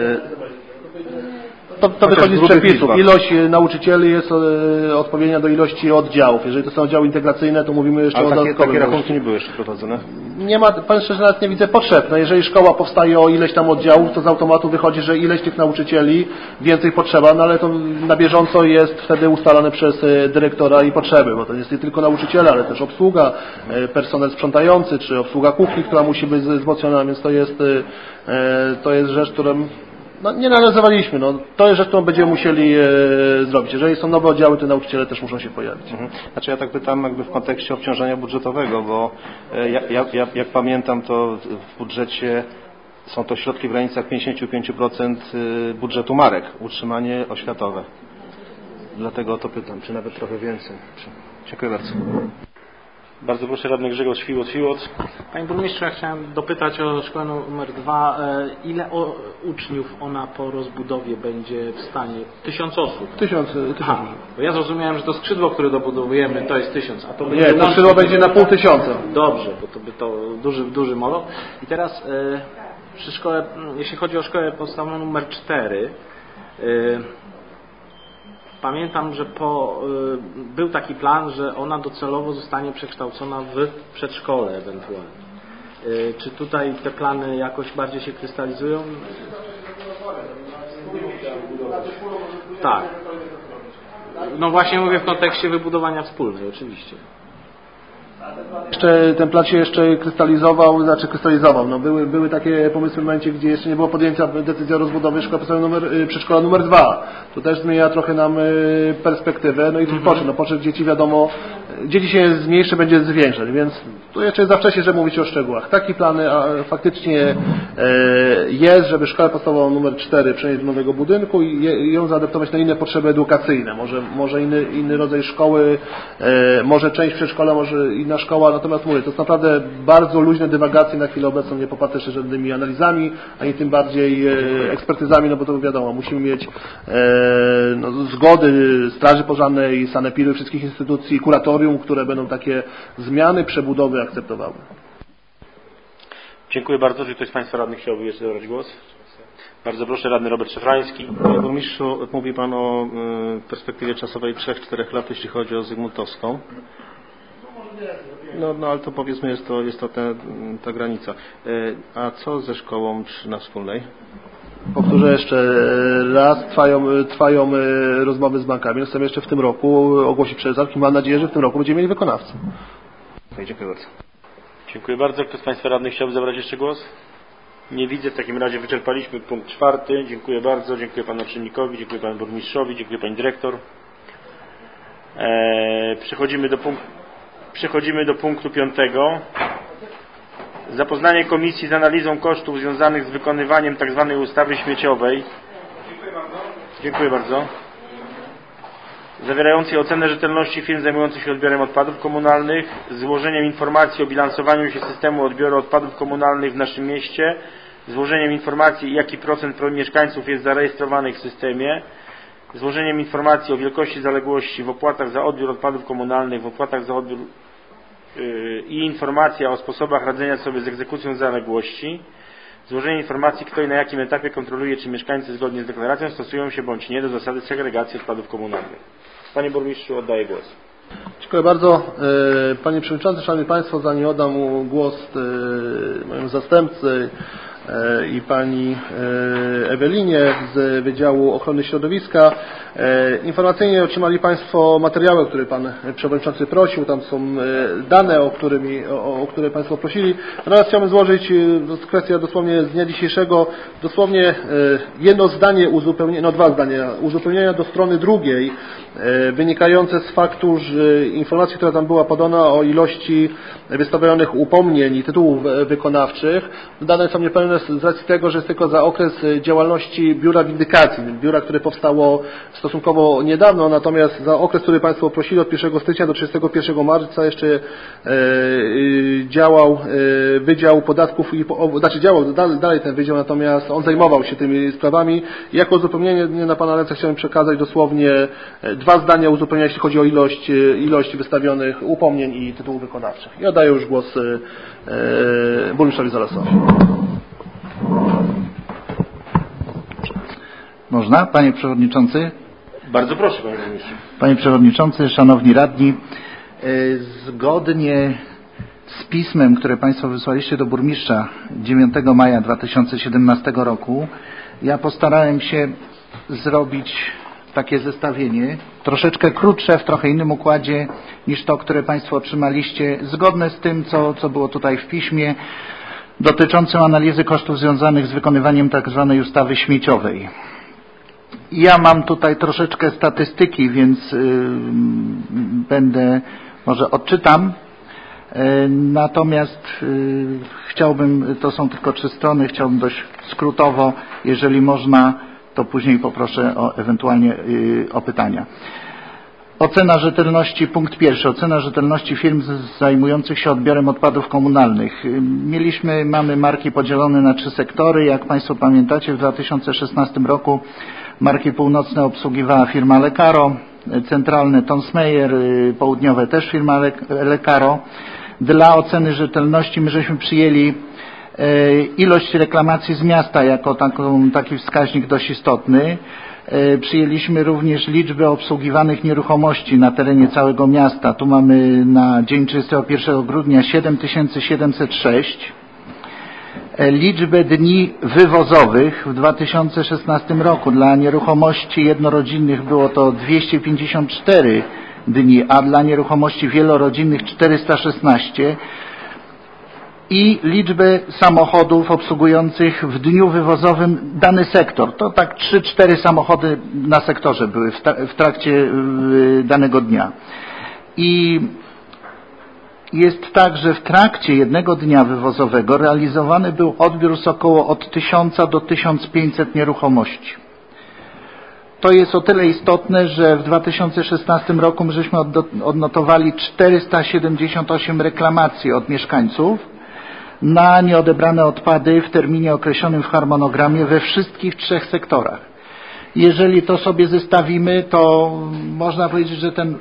To wychodzi z przepisów. Ilość nauczycieli jest odpowiednia do ilości oddziałów. Jeżeli to są oddziały integracyjne, to mówimy jeszcze o dodatkowych. Takie rachunki nie były jeszcze prowadzone? Nie ma, Pan szczerze, nawet nie widzę potrzeb. No jeżeli szkoła powstaje o ileś tam oddziałów, to z automatu wychodzi, że ileś tych nauczycieli więcej potrzeba, no ale to na bieżąco jest wtedy ustalane przez dyrektora i potrzeby, bo to jest nie tylko nauczyciele, ale też obsługa, personel sprzątający, czy obsługa kuchni, która musi być wzmocniona, więc to jest rzecz, którą nie analizowaliśmy. To jest rzecz, którą będziemy musieli zrobić. Jeżeli są nowe oddziały, to nauczyciele też muszą się pojawić. Znaczy ja tak pytam jakby w kontekście obciążenia budżetowego, bo jak pamiętam, to w budżecie są to środki w granicach 55% budżetu marek, utrzymanie oświatowe. Dlatego o to pytam, czy nawet trochę więcej. Dziękuję bardzo. Bardzo proszę, radny Grzegorz Fiłot. Panie burmistrzu, ja chciałem dopytać o szkołę numer 2. Ile uczniów ona po rozbudowie będzie w stanie? 1000 osób? 1000. Bo ja zrozumiałem, że to skrzydło, które dobudowujemy, to jest 1000. A to nie, to skrzydło będzie na 500. Dobrze, bo to by to duży molo. I teraz przy szkole, jeśli chodzi o szkołę podstawową numer 4, pamiętam, że był taki plan, że ona docelowo zostanie przekształcona w przedszkole ewentualnie. Czy tutaj te plany jakoś bardziej się krystalizują? Tak. No właśnie mówię w kontekście wybudowania wspólnej, oczywiście. Jeszcze ten plan się jeszcze krystalizował. No były takie pomysły w momencie, gdzie jeszcze nie było podjęcia decyzji o rozbudowie przedszkola numer 2. To też zmienia trochę nam perspektywę. No i potrzeb dzieci wiadomo, dzieci się zmniejszy, będzie zwiększać, więc tu jeszcze jest za wcześnie, żeby mówić o szczegółach. Taki plan faktycznie jest, żeby szkołę podstawową numer 4 przenieść do nowego budynku i ją zaadaptować na inne potrzeby edukacyjne. Może inny rodzaj szkoły, może część przedszkola, może inna szkoła, natomiast mówię, to jest naprawdę bardzo luźne dywagacje na chwilę obecną, nie poparte jeszcze żadnymi analizami, ani tym bardziej ekspertyzami, no bo to wiadomo, musimy mieć zgody Straży Pożarnej, sanepidu, wszystkich instytucji, kuratorium, które będą takie zmiany, przebudowy akceptowały. Dziękuję bardzo. Czy ktoś z Państwa radnych chciałby jeszcze zabrać głos? Bardzo proszę, radny Robert Szafrański. Panie burmistrzu, mówi Pan o perspektywie czasowej 3-4 lat, jeśli chodzi o Zygmuntowską. No ale to powiedzmy jest to ta granica. A co ze szkołą na Wspólnej? Powtórzę jeszcze raz, trwają rozmowy z bankami. Chcemy jeszcze w tym roku ogłosić przetarg i mam nadzieję, że w tym roku będziemy mieli wykonawcę. Dziękuję bardzo. Dziękuję bardzo. Kto z Państwa radnych chciałby zabrać jeszcze głos? Nie widzę. W takim razie wyczerpaliśmy punkt 4. Dziękuję bardzo. Dziękuję Panu Naczelnikowi, dziękuję Panu Burmistrzowi, dziękuję Pani Dyrektor. Przechodzimy do punktu 5. Zapoznanie Komisji z analizą kosztów związanych z wykonywaniem tzw. ustawy śmieciowej. Dziękuję bardzo. Zawierającej ocenę rzetelności firm zajmujących się odbiorem odpadów komunalnych, złożeniem informacji o bilansowaniu się systemu odbioru odpadów komunalnych w naszym mieście, złożeniem informacji, jaki procent mieszkańców jest zarejestrowanych w systemie, złożeniem informacji o wielkości zaległości w opłatach za odbiór odpadów komunalnych, w opłatach za odbiór i informacja o sposobach radzenia sobie z egzekucją zaległości, złożenie informacji, kto i na jakim etapie kontroluje, czy mieszkańcy zgodnie z deklaracją stosują się bądź nie do zasady segregacji odpadów komunalnych. Panie burmistrzu, oddaję głos. Dziękuję bardzo. Panie Przewodniczący, Szanowni Państwo, zanim oddam głos mojemu zastępcy i pani Ewelinie z Wydziału Ochrony Środowiska. Informacyjnie otrzymali Państwo materiały, o które Pan Przewodniczący prosił. Tam są dane, o które Państwo prosili. Natomiast chciałbym złożyć, to jest kwestia dosłownie z dnia dzisiejszego, dosłownie jedno zdanie uzupełnienia, dwa zdania uzupełnienia do strony drugiej, wynikające z faktu, że informacji, która tam była podana o ilości wystawionych upomnień i tytułów wykonawczych, dane są niepełne z racji tego, że jest tylko za okres działalności Biura Windykacji, biura, które powstało stosunkowo niedawno, natomiast za okres, który Państwo prosili od 1 stycznia do 31 marca jeszcze działał Wydział Podatków działał dalej ten wydział, natomiast on zajmował się tymi sprawami. Jako uzupełnienie na Pana ręce chciałem przekazać dosłownie dwa zdania uzupełnienia, jeśli chodzi o ilość wystawionych upomnień i tytułów wykonawczych. I oddaję już głos burmistrzowi Zalesowi. Można? Panie Przewodniczący? Bardzo proszę, Panie Burmistrzu. Panie Przewodniczący, Szanowni Radni, zgodnie z pismem, które Państwo wysłaliście do burmistrza 9 maja 2017 roku, ja postarałem się zrobić takie zestawienie, troszeczkę krótsze, w trochę innym układzie niż to, które Państwo otrzymaliście, zgodne z tym, co było tutaj w piśmie, dotyczącym analizy kosztów związanych z wykonywaniem tzw. ustawy śmieciowej. Ja mam tutaj troszeczkę statystyki, więc może odczytam, natomiast chciałbym, to są tylko 3 strony, chciałbym dość skrótowo, jeżeli można, to później poproszę ewentualnie o pytania. Ocena rzetelności, punkt 1. Ocena rzetelności firm zajmujących się odbiorem odpadów komunalnych. Mamy marki podzielone na 3 sektory. Jak Państwo pamiętacie, w 2016 roku marki północne obsługiwała firma Lekaro, centralne Tonsmeyer, południowe też firma Lekaro. Dla oceny rzetelności my żeśmy przyjęli ilość reklamacji z miasta jako taki wskaźnik dość istotny. Przyjęliśmy również liczbę obsługiwanych nieruchomości na terenie całego miasta. Tu mamy na dzień 31 grudnia 7706. Liczbę dni wywozowych w 2016 roku dla nieruchomości jednorodzinnych było to 254 dni, a dla nieruchomości wielorodzinnych 416. I liczbę samochodów obsługujących w dniu wywozowym dany sektor. To tak 3-4 samochody na sektorze były w trakcie danego dnia. I jest tak, że w trakcie jednego dnia wywozowego realizowany był odbiór z około od 1000 do 1500 nieruchomości. To jest o tyle istotne, że w 2016 roku my żeśmy odnotowali 478 reklamacji od mieszkańców na nieodebrane odpady w terminie określonym w harmonogramie we wszystkich 3 sektorach. Jeżeli to sobie zestawimy, to można powiedzieć, że ten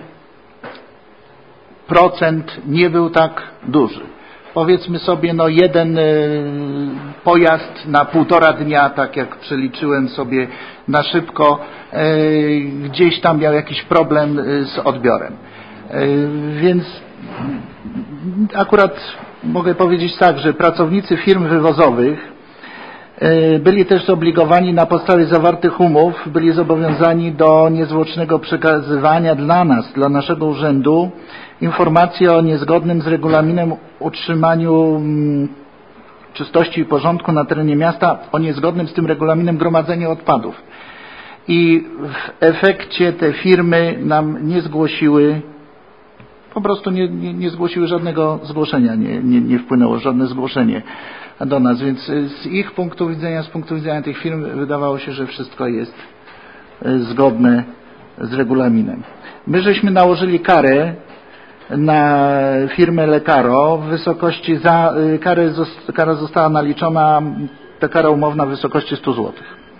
procent nie był tak duży. Powiedzmy sobie, jeden pojazd na 1,5 dnia, tak jak przeliczyłem sobie na szybko, gdzieś tam miał jakiś problem z odbiorem. Więc akurat mogę powiedzieć tak, że pracownicy firm wywozowych byli też zobligowani na podstawie zawartych umów, byli zobowiązani do niezwłocznego przekazywania dla nas, dla naszego urzędu, informacji o niezgodnym z regulaminem utrzymaniu czystości i porządku na terenie miasta, o niezgodnym z tym regulaminem gromadzeniu odpadów. I w efekcie te firmy nam nie zgłosiły, po prostu nie zgłosiły żadnego zgłoszenia, nie wpłynęło żadne zgłoszenie do nas, więc z ich punktu widzenia, z punktu widzenia tych firm wydawało się, że wszystko jest zgodne z regulaminem. My żeśmy nałożyli karę na firmę Lekaro w wysokości kara została naliczona, ta kara umowna w wysokości 100 zł.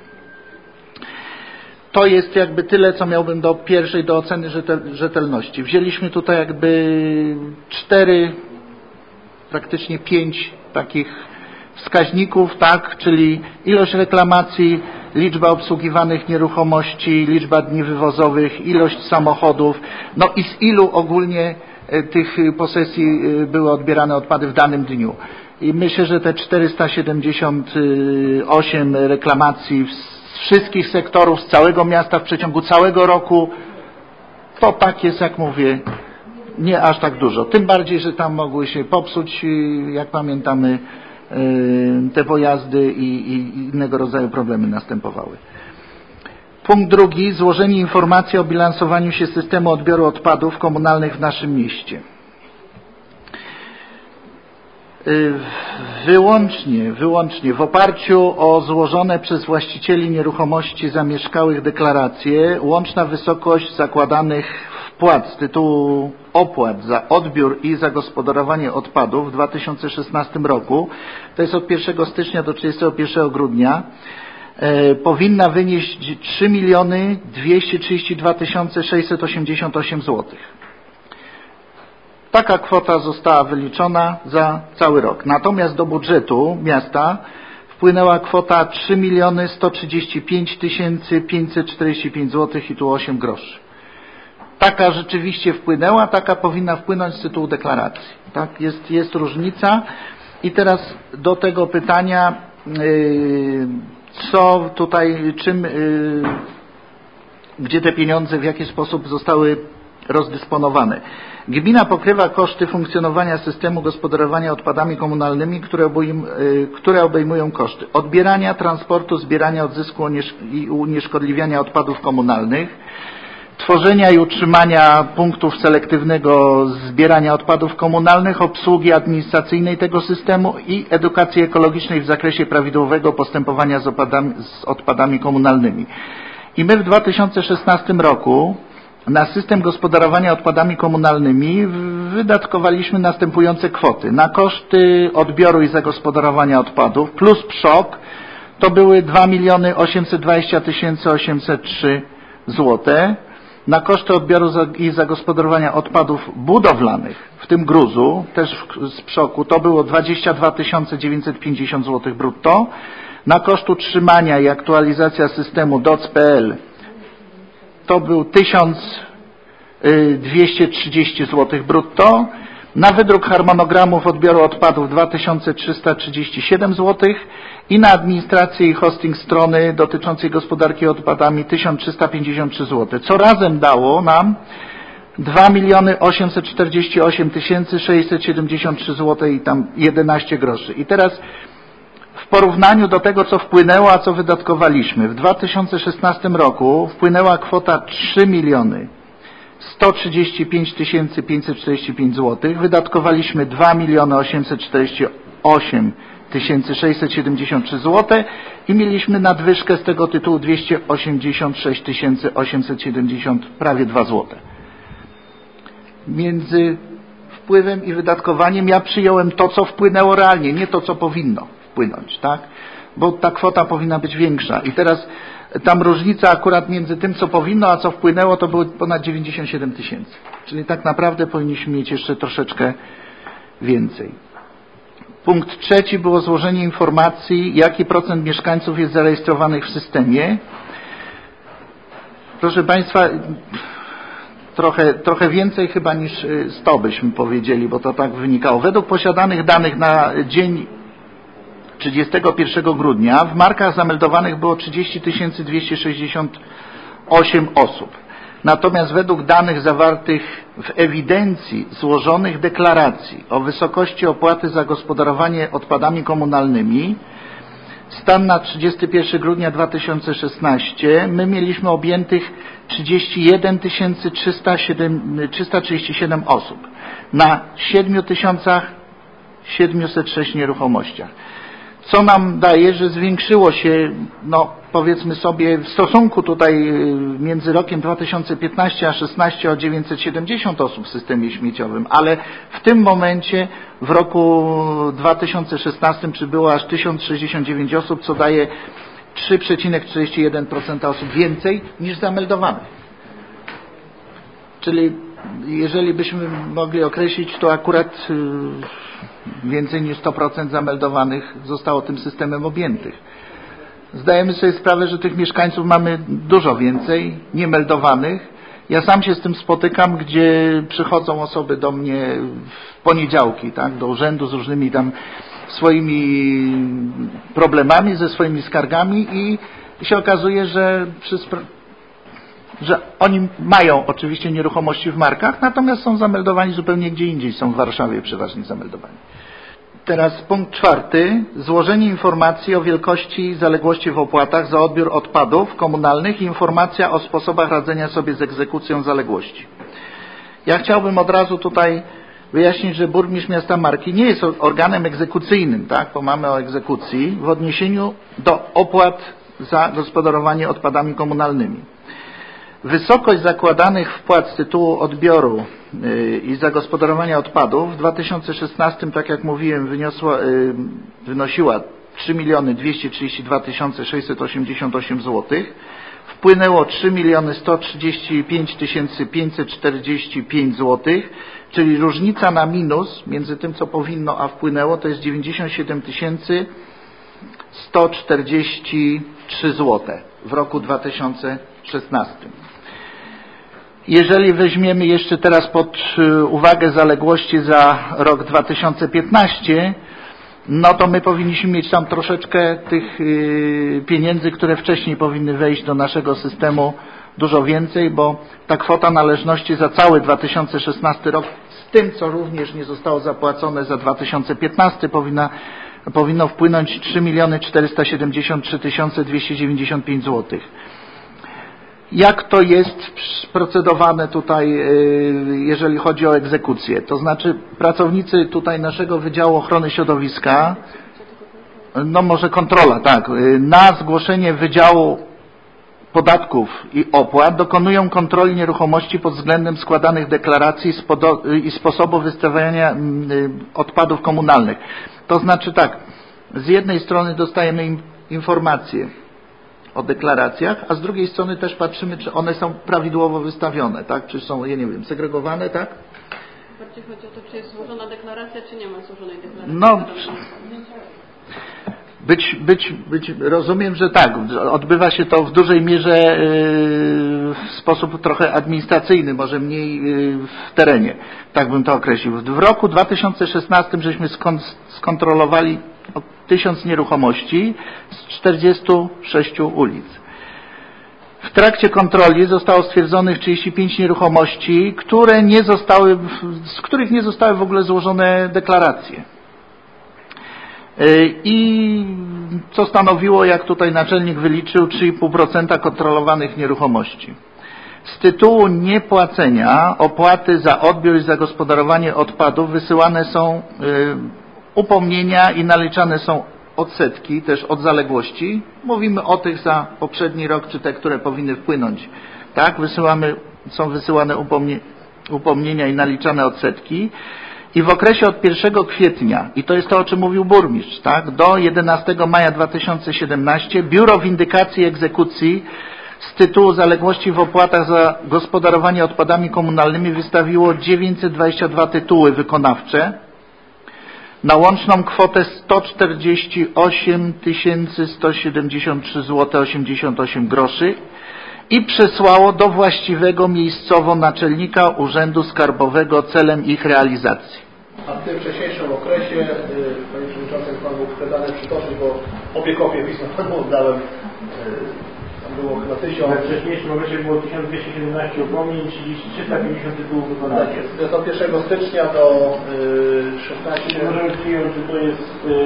To jest jakby tyle, co miałbym do pierwszej, do oceny rzetelności. Wzięliśmy tutaj jakby 4, praktycznie 5 takich wskaźników, tak, czyli ilość reklamacji, liczba obsługiwanych nieruchomości, liczba dni wywozowych, ilość samochodów, no i z ilu ogólnie tych posesji były odbierane odpady w danym dniu. I myślę, że te 478 reklamacji z wszystkich sektorów, z całego miasta w przeciągu całego roku, to tak jest, jak mówię, nie aż tak dużo. Tym bardziej, że tam mogły się popsuć, jak pamiętamy, te pojazdy i innego rodzaju problemy następowały. Punkt drugi. Złożenie informacji o bilansowaniu się systemu odbioru odpadów komunalnych w naszym mieście. Wyłącznie w oparciu o złożone przez właścicieli nieruchomości zamieszkałych deklaracje, łączna wysokość zakładanych wpłat z tytułu opłat za odbiór i zagospodarowanie odpadów w 2016 roku, to jest od 1 stycznia do 31 grudnia, powinna wynieść 3 232 688 zł. Taka kwota została wyliczona za cały rok. Natomiast do budżetu miasta wpłynęła kwota 3 135 545 zł i tu 8 groszy. Taka rzeczywiście wpłynęła, taka powinna wpłynąć z tytułu deklaracji. Tak? Jest różnica. I teraz do tego pytania, co tutaj, gdzie te pieniądze, w jaki sposób zostały rozdysponowane. Gmina pokrywa koszty funkcjonowania systemu gospodarowania odpadami komunalnymi, które obejmują koszty odbierania, transportu, zbierania, odzysku i unieszkodliwiania odpadów komunalnych, tworzenia i utrzymania punktów selektywnego zbierania odpadów komunalnych, obsługi administracyjnej tego systemu i edukacji ekologicznej w zakresie prawidłowego postępowania z odpadami komunalnymi. I my w 2016 roku na system gospodarowania odpadami komunalnymi wydatkowaliśmy następujące kwoty. Na koszty odbioru i zagospodarowania odpadów plus PSZOK to były 2 820 803 zł. Na koszty odbioru i zagospodarowania odpadów budowlanych, w tym gruzu, też z PSZOK-u, to było 22 950 zł brutto. Na koszt utrzymania i aktualizacja systemu doc.pl to był 1230 zł brutto. Na wydruk harmonogramów odbioru odpadów 2337 zł i na administrację i hosting strony dotyczącej gospodarki odpadami 1353 zł. Co razem dało nam 2 848 673 zł i tam 11 groszy. I teraz w porównaniu do tego, co wpłynęło, a co wydatkowaliśmy. W 2016 roku wpłynęła kwota 3 135 545 zł. Wydatkowaliśmy 2 848 673 zł i mieliśmy nadwyżkę z tego tytułu 286 870, prawie 2 zł. Między wpływem i wydatkowaniem ja przyjąłem to, co wpłynęło realnie, nie to, co powinno wpłynąć, tak? Bo ta kwota powinna być większa. I teraz tam różnica akurat między tym, co powinno, a co wpłynęło, to było ponad 97 000. Czyli tak naprawdę powinniśmy mieć jeszcze troszeczkę więcej. Punkt trzeci było złożenie informacji, jaki procent mieszkańców jest zarejestrowanych w systemie. Proszę Państwa, trochę więcej chyba niż 100 byśmy powiedzieli, bo to tak wynikało. Według posiadanych danych na dzień 31 grudnia w markach zameldowanych było 30 268 osób. Natomiast według danych zawartych w ewidencji złożonych deklaracji o wysokości opłaty za gospodarowanie odpadami komunalnymi, stan na 31 grudnia 2016, my mieliśmy objętych 31 337 osób na 7706 nieruchomościach. Co nam daje, że zwiększyło się, no powiedzmy sobie, w stosunku tutaj między rokiem 2015 a 2016 o 970 osób w systemie śmieciowym, ale w tym momencie w roku 2016 przybyło aż 1069 osób, co daje 3,41% osób więcej niż zameldowanych. Czyli jeżeli byśmy mogli określić, to akurat więcej niż 100% zameldowanych zostało tym systemem objętych. Zdajemy sobie sprawę, że tych mieszkańców mamy dużo więcej, niemeldowanych. Ja sam się z tym spotykam, gdzie przychodzą osoby do mnie w poniedziałki, tak, do urzędu z różnymi tam swoimi problemami, ze swoimi skargami i się okazuje, że oni mają oczywiście nieruchomości w markach, natomiast są zameldowani zupełnie gdzie indziej, są w Warszawie przeważnie zameldowani. Teraz punkt 4. Złożenie informacji o wielkości zaległości w opłatach za odbiór odpadów komunalnych i informacja o sposobach radzenia sobie z egzekucją zaległości. Ja chciałbym od razu tutaj wyjaśnić, że burmistrz miasta Marki nie jest organem egzekucyjnym, tak? Bo mamy o egzekucji w odniesieniu do opłat za gospodarowanie odpadami komunalnymi. Wysokość zakładanych wpłat z tytułu odbioru i zagospodarowania odpadów w 2016, tak jak mówiłem, wynosiła 3 232 688 zł. Wpłynęło 3 135 545 zł, czyli różnica na minus między tym, co powinno, a wpłynęło, to jest 97 143 zł w roku 2016. Jeżeli weźmiemy jeszcze teraz pod uwagę zaległości za rok 2015, no to my powinniśmy mieć tam troszeczkę tych pieniędzy, które wcześniej powinny wejść do naszego systemu, dużo więcej, bo ta kwota należności za cały 2016 rok, z tym co również nie zostało zapłacone za 2015, powinno wpłynąć 3 473 295 zł. Jak to jest procedowane tutaj, jeżeli chodzi o egzekucję? To znaczy pracownicy tutaj naszego Wydziału Ochrony Środowiska, no może kontrola, tak, na zgłoszenie Wydziału Podatków i Opłat dokonują kontroli nieruchomości pod względem składanych deklaracji i sposobu wystawiania odpadów komunalnych. To znaczy tak, z jednej strony dostajemy informacje o deklaracjach, a z drugiej strony też patrzymy, czy one są prawidłowo wystawione, tak? Czy są, ja nie wiem, segregowane, tak? Bardziej chodzi o to, czy jest złożona deklaracja, czy nie ma złożonej deklaracji. No, rozumiem, że tak. Odbywa się to w dużej mierze w sposób trochę administracyjny, może mniej w terenie. Tak bym to określił. W roku 2016 żeśmy skontrolowali 1000 nieruchomości z 46 ulic. W trakcie kontroli zostało stwierdzonych 35 nieruchomości, z których nie zostały w ogóle złożone deklaracje. I co stanowiło, jak tutaj naczelnik wyliczył, 3,5% kontrolowanych nieruchomości. Z tytułu niepłacenia opłaty za odbiór i zagospodarowanie odpadów wysyłane są upomnienia i naliczane są odsetki też od zaległości. Mówimy o tych za poprzedni rok, czy te, które powinny wpłynąć. Tak, są wysyłane upomnienia i naliczane odsetki. I w okresie od 1 kwietnia, i to jest to, o czym mówił burmistrz, tak, do 11 maja 2017 Biuro Windykacji i Egzekucji z tytułu zaległości w opłatach za gospodarowanie odpadami komunalnymi wystawiło 922 tytuły wykonawcze na łączną kwotę 148 173 zł 88 groszy i przesłało do właściwego miejscowo naczelnika Urzędu Skarbowego celem ich realizacji. A w tym wcześniejszym okresie, Panie Przewodniczący, Pan mógł te dane przytoczyć, bo obie kopie pisma Panu oddałem. Tam było chyba 1000. We wcześniejszym okresie było 1217 upomnień, czyli 350 tytułów wykonawczych. To jest od 1 stycznia do 16. Możemy przyjąć, że to jest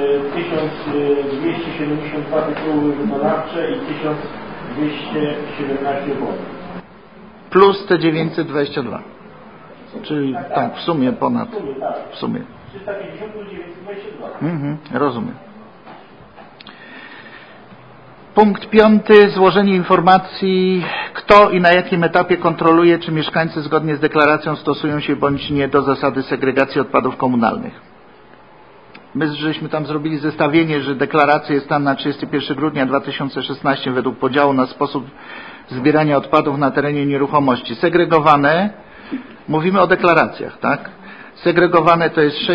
1272 tytuły wykonawcze i 1217 upomnień. Plus te 922. Czyli tak, w sumie ponad. W sumie. 350 plus 922. Rozumiem. Punkt 5. Złożenie informacji, kto i na jakim etapie kontroluje, czy mieszkańcy zgodnie z deklaracją stosują się bądź nie do zasady segregacji odpadów komunalnych. My żeśmy tam zrobili zestawienie, że deklaracja jest tam na 31 grudnia 2016 według podziału na sposób zbierania odpadów na terenie nieruchomości. Segregowane Mówimy o deklaracjach, tak? Segregowane to jest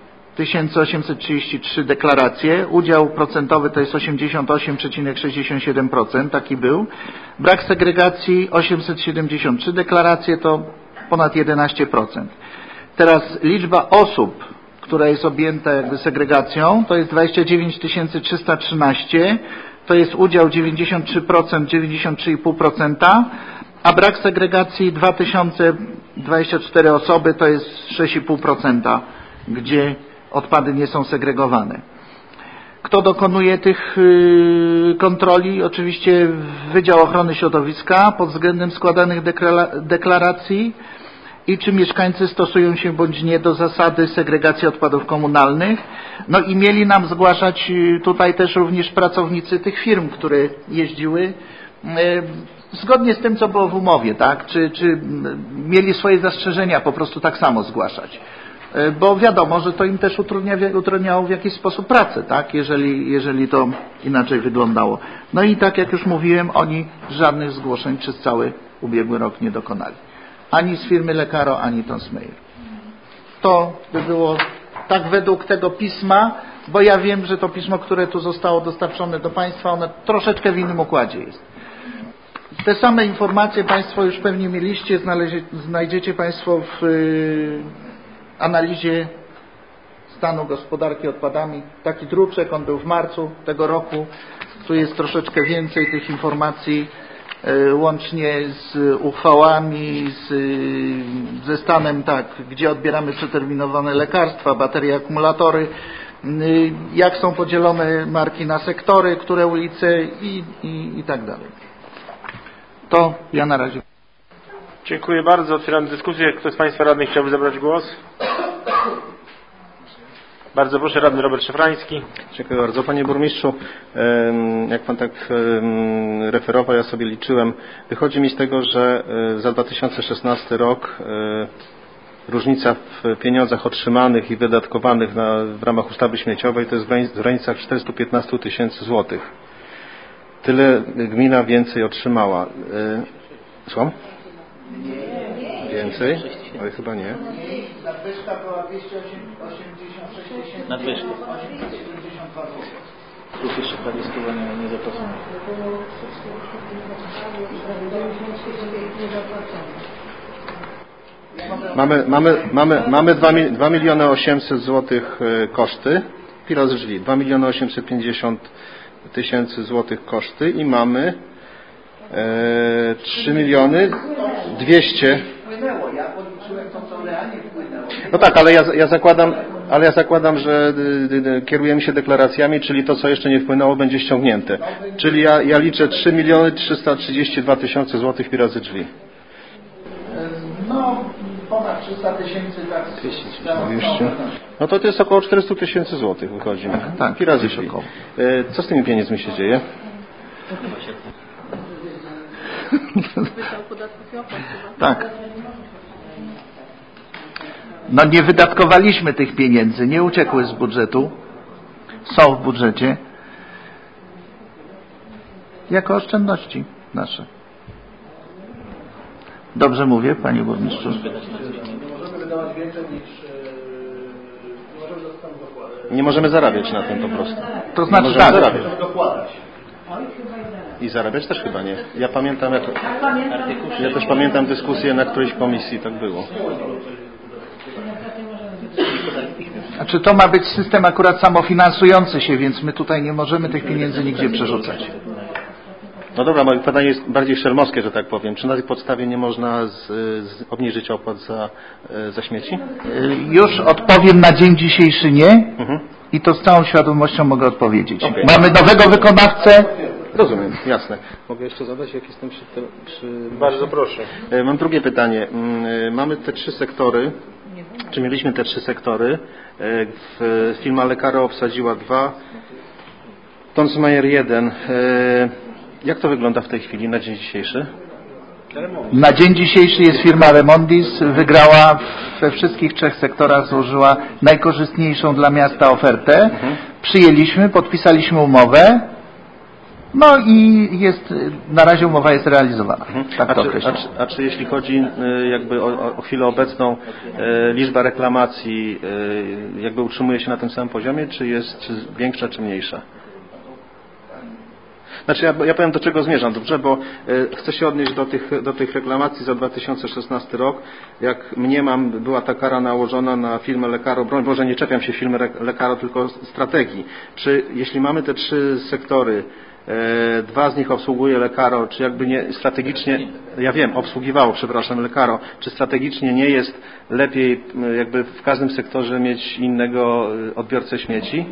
6833 deklaracje, udział procentowy to jest 88,67%, taki był. Brak segregacji 873 deklaracje to ponad 11%. Teraz liczba osób, która jest objęta jakby segregacją, to jest 29 313, to jest udział 93%, 93,5%, a brak segregacji 2024 osoby to jest 6,5%, gdzie odpady nie są segregowane. Kto dokonuje tych kontroli? Oczywiście Wydział Ochrony Środowiska pod względem składanych deklaracji i czy mieszkańcy stosują się bądź nie do zasady segregacji odpadów komunalnych. No i mieli nam zgłaszać tutaj też również pracownicy tych firm, które jeździły zgodnie z tym, co było w umowie, tak? Czy mieli swoje zastrzeżenia po prostu tak samo zgłaszać. Bo wiadomo, że to im też utrudniało w jakiś sposób pracę, tak? Jeżeli to inaczej wyglądało. No i tak jak już mówiłem, oni żadnych zgłoszeń przez cały ubiegły rok nie dokonali. Ani z firmy Lekaro, ani Thomson Meyer. To by było tak według tego pisma, bo ja wiem, że to pismo, które tu zostało dostarczone do Państwa, ono troszeczkę w innym układzie jest. Te same informacje Państwo już pewnie mieliście, znajdziecie Państwo w analizie stanu gospodarki odpadami. Taki druczek, on był w marcu tego roku. Tu jest troszeczkę więcej tych informacji, łącznie z uchwałami, ze stanem, tak, gdzie odbieramy przeterminowane lekarstwa, baterie, akumulatory, jak są podzielone marki na sektory, które ulice i tak dalej. To ja na razie. Dziękuję bardzo. Otwieram dyskusję. Kto z Państwa radnych chciałby zabrać głos? Bardzo proszę, radny Robert Szafrański. Dziękuję bardzo. Panie burmistrzu, jak Pan tak referował, ja sobie liczyłem. Wychodzi mi z tego, że za 2016 rok różnica w pieniądzach otrzymanych i wydatkowanych w ramach ustawy śmieciowej to jest w granicach 415 000 złotych. Tyle gmina więcej otrzymała. Słucham? Więcej? Ale chyba nie. Nadwyżka była 286 000. Nadwyżka. Plus jeszcze prawie 100 nie zapłacone. Mamy 2 800 000 złotych koszty. Chwila z drzwi. 2 850 000 złotych koszty i mamy 3 200 000. No tak, ale ja zakładam, że kierujemy się deklaracjami, czyli to, co jeszcze nie wpłynęło, będzie ściągnięte. Czyli ja liczę 3 332 000 złotych pi razy drzwi. No, ponad 300 000. No to jest około 400 000 złotych wychodzi. Tak, pi razy drzwi. Co z tymi pieniędzmi się dzieje? Tak. No nie wydatkowaliśmy tych pieniędzy, nie uciekły z budżetu. Są w budżecie. Jako oszczędności nasze. Dobrze mówię, panie burmistrzu? Nie możemy zarabiać na tym po prostu. To znaczy tak. I zarabiać też chyba nie. Ja pamiętam, ja też pamiętam dyskusję na którejś komisji, tak było. Znaczy to ma być system akurat samofinansujący się, więc my tutaj nie możemy tych pieniędzy nigdzie przerzucać. No dobra, moje pytanie jest bardziej szermowskie, że tak powiem. Czy na tej podstawie nie można obniżyć opłat za śmieci? Już odpowiem na dzień dzisiejszy nie. I to z całą świadomością mogę odpowiedzieć. Okay. Mamy nowego wykonawcę. Rozumiem, jasne. Mogę jeszcze zadać, jak jestem przy... Bardzo proszę. Mam drugie pytanie. Mamy te 3 sektory, czy mieliśmy te 3 sektory. Firma Lekaro obsadziła 2, Thomson Meyer 1. Jak to wygląda w tej chwili, na dzień dzisiejszy? Na dzień dzisiejszy jest firma Remondis, wygrała we wszystkich 3 sektorach, złożyła najkorzystniejszą dla miasta ofertę. Przyjęliśmy, podpisaliśmy umowę No i na razie umowa jest realizowana. Tak to a czy jeśli chodzi jakby o chwilę obecną, liczba reklamacji jakby utrzymuje się na tym samym poziomie, czy jest większa, czy mniejsza? Znaczy ja powiem, do czego zmierzam, dobrze, bo chcę się odnieść do tych reklamacji za 2016 rok. Jak mniemam, była ta kara nałożona na firmę Lekaro, broń Boże, nie czepiam się firmy Lekaro, tylko strategii. Czy jeśli mamy te 3 sektory, 2 z nich obsługuje Lekaro, czy jakby nie strategicznie, ja wiem, obsługiwało, przepraszam, Lekaro, czy strategicznie nie jest lepiej jakby w każdym sektorze mieć innego odbiorcę śmieci?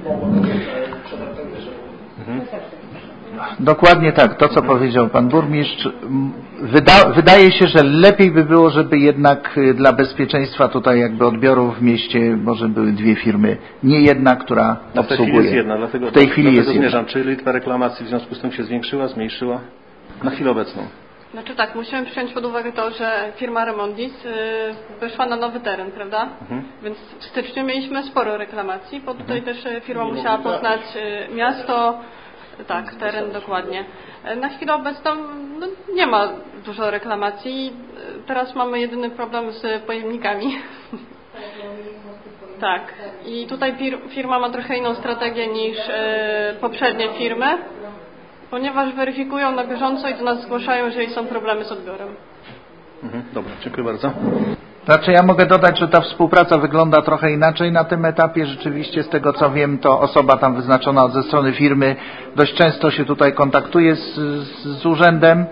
Dokładnie tak, to co powiedział pan burmistrz. Wydaje się, że lepiej by było, żeby jednak dla bezpieczeństwa tutaj jakby odbiorów w mieście może były 2 firmy, nie jedna, która obsługuje. W tej chwili jest jedna. Czy liczba reklamacji w związku z tym się zwiększyła, zmniejszyła? Na chwilę obecną. Znaczy tak, musimy przyjąć pod uwagę to, że firma Remondis weszła na nowy teren, prawda? Więc w styczniu mieliśmy sporo reklamacji, bo tutaj też firma musiała poznać miasto. Tak, teren dokładnie. Na chwilę obecną nie ma dużo reklamacji. Teraz mamy jedyny problem z pojemnikami. Tak. I tutaj firma ma trochę inną strategię niż poprzednie firmy, ponieważ weryfikują na bieżąco i do nas zgłaszają, jeżeli są problemy z odbiorem. Dobra, dziękuję bardzo. Znaczy ja mogę dodać, że ta współpraca wygląda trochę inaczej na tym etapie. Rzeczywiście z tego co wiem, to osoba tam wyznaczona ze strony firmy dość często się tutaj kontaktuje z urzędem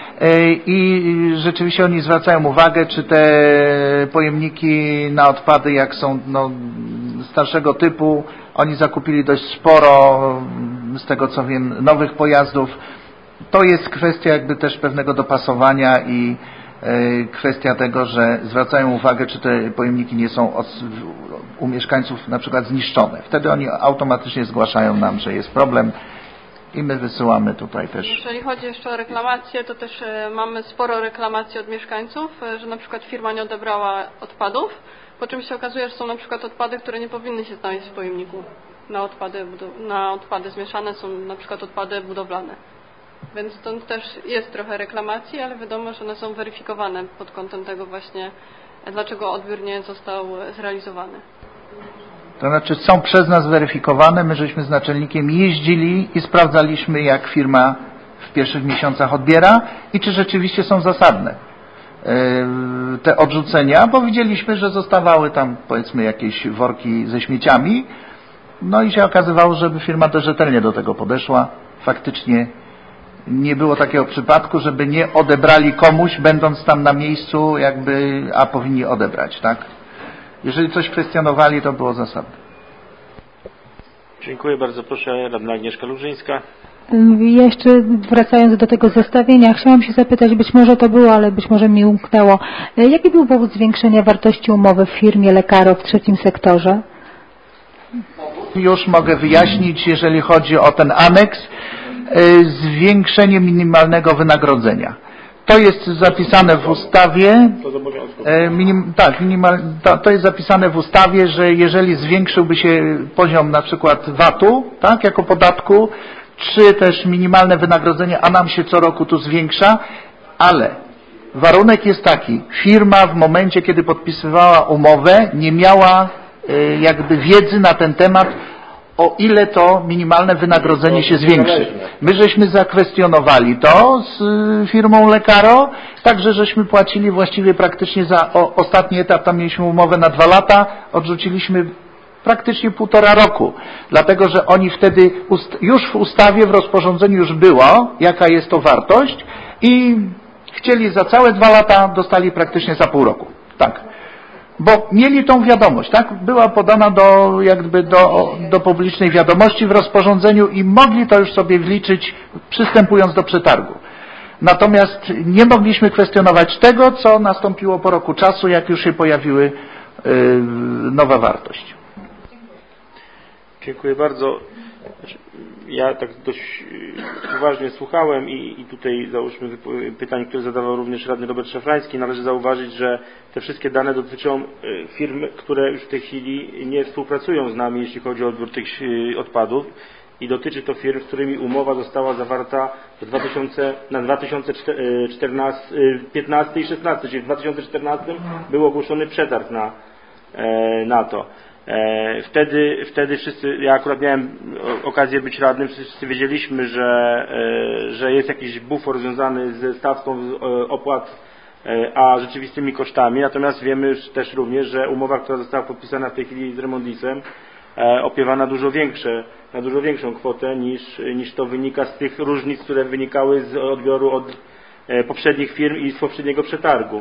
i rzeczywiście oni zwracają uwagę, czy te pojemniki na odpady, jak są starszego typu, oni zakupili dość sporo, z tego co wiem, nowych pojazdów. To jest kwestia jakby też pewnego dopasowania i kwestia tego, że zwracają uwagę, czy te pojemniki nie są u mieszkańców na przykład zniszczone. Wtedy oni automatycznie zgłaszają nam, że jest problem i my wysyłamy tutaj też. Jeżeli chodzi jeszcze o reklamacje, to też mamy sporo reklamacji od mieszkańców, że na przykład firma nie odebrała odpadów, po czym się okazuje, że są na przykład odpady, które nie powinny się znaleźć w pojemniku. Na odpady zmieszane są na przykład odpady budowlane. Więc stąd też jest trochę reklamacji, ale wiadomo, że one są weryfikowane pod kątem tego właśnie, dlaczego odbiór nie został zrealizowany. To znaczy są przez nas weryfikowane, my żeśmy z naczelnikiem jeździli i sprawdzaliśmy, jak firma w pierwszych miesiącach odbiera i czy rzeczywiście są zasadne te odrzucenia, bo widzieliśmy, że zostawały tam powiedzmy jakieś worki ze śmieciami, no i się okazywało, żeby firma dość rzetelnie do tego podeszła. Faktycznie nie było takiego przypadku, żeby nie odebrali komuś, będąc tam na miejscu, a powinni odebrać, tak? Jeżeli coś kwestionowali, to było zasadne. Dziękuję bardzo. Proszę, radna Agnieszka Lużyńska. Jeszcze wracając do tego zestawienia, chciałam się zapytać, być może to było, ale być może mi umknęło. Jaki był powód zwiększenia wartości umowy w firmie Lekaro w trzecim sektorze? Już mogę wyjaśnić, jeżeli chodzi o ten aneks, zwiększenie minimalnego wynagrodzenia. To jest zapisane w ustawie. To jest zapisane w ustawie, że jeżeli zwiększyłby się poziom na przykład VAT-u, tak, jako podatku, czy też minimalne wynagrodzenie, a nam się co roku tu zwiększa, ale warunek jest taki, firma w momencie, kiedy podpisywała umowę, nie miała jakby wiedzy na ten temat, o ile to minimalne wynagrodzenie się zwiększy. My żeśmy zakwestionowali to z firmą Lekaro, także żeśmy płacili właściwie praktycznie za ostatni etap, tam mieliśmy umowę na 2 lata, odrzuciliśmy praktycznie 1,5 roku, dlatego że oni wtedy już w ustawie, w rozporządzeniu już było, jaka jest to wartość i chcieli za całe 2 lata, dostali praktycznie za pół roku. Tak. Bo mieli tą wiadomość, tak? Była podana do publicznej wiadomości w rozporządzeniu i mogli to już sobie wliczyć, przystępując do przetargu. Natomiast nie mogliśmy kwestionować tego, co nastąpiło po roku czasu, jak już się pojawiły nowa wartość. Dziękuję bardzo. Ja tak dość uważnie słuchałem i tutaj załóżmy pytań, które zadawał również radny Robert Szafrański. Należy zauważyć, że te wszystkie dane dotyczą firm, które już w tej chwili nie współpracują z nami, jeśli chodzi o odbiór tych odpadów. i dotyczy to firm, z którymi umowa została zawarta na 2015 i 2016, czyli w 2014 był ogłoszony przetarg na to. Wtedy wszyscy, ja akurat miałem okazję być radnym, wszyscy wiedzieliśmy, że jest jakiś bufor związany ze stawką opłat a rzeczywistymi kosztami, natomiast wiemy też również, że umowa, która została podpisana w tej chwili z Remondisem, opiewa na dużo większą kwotę niż to wynika z tych różnic, które wynikały z odbioru od poprzednich firm i z poprzedniego przetargu.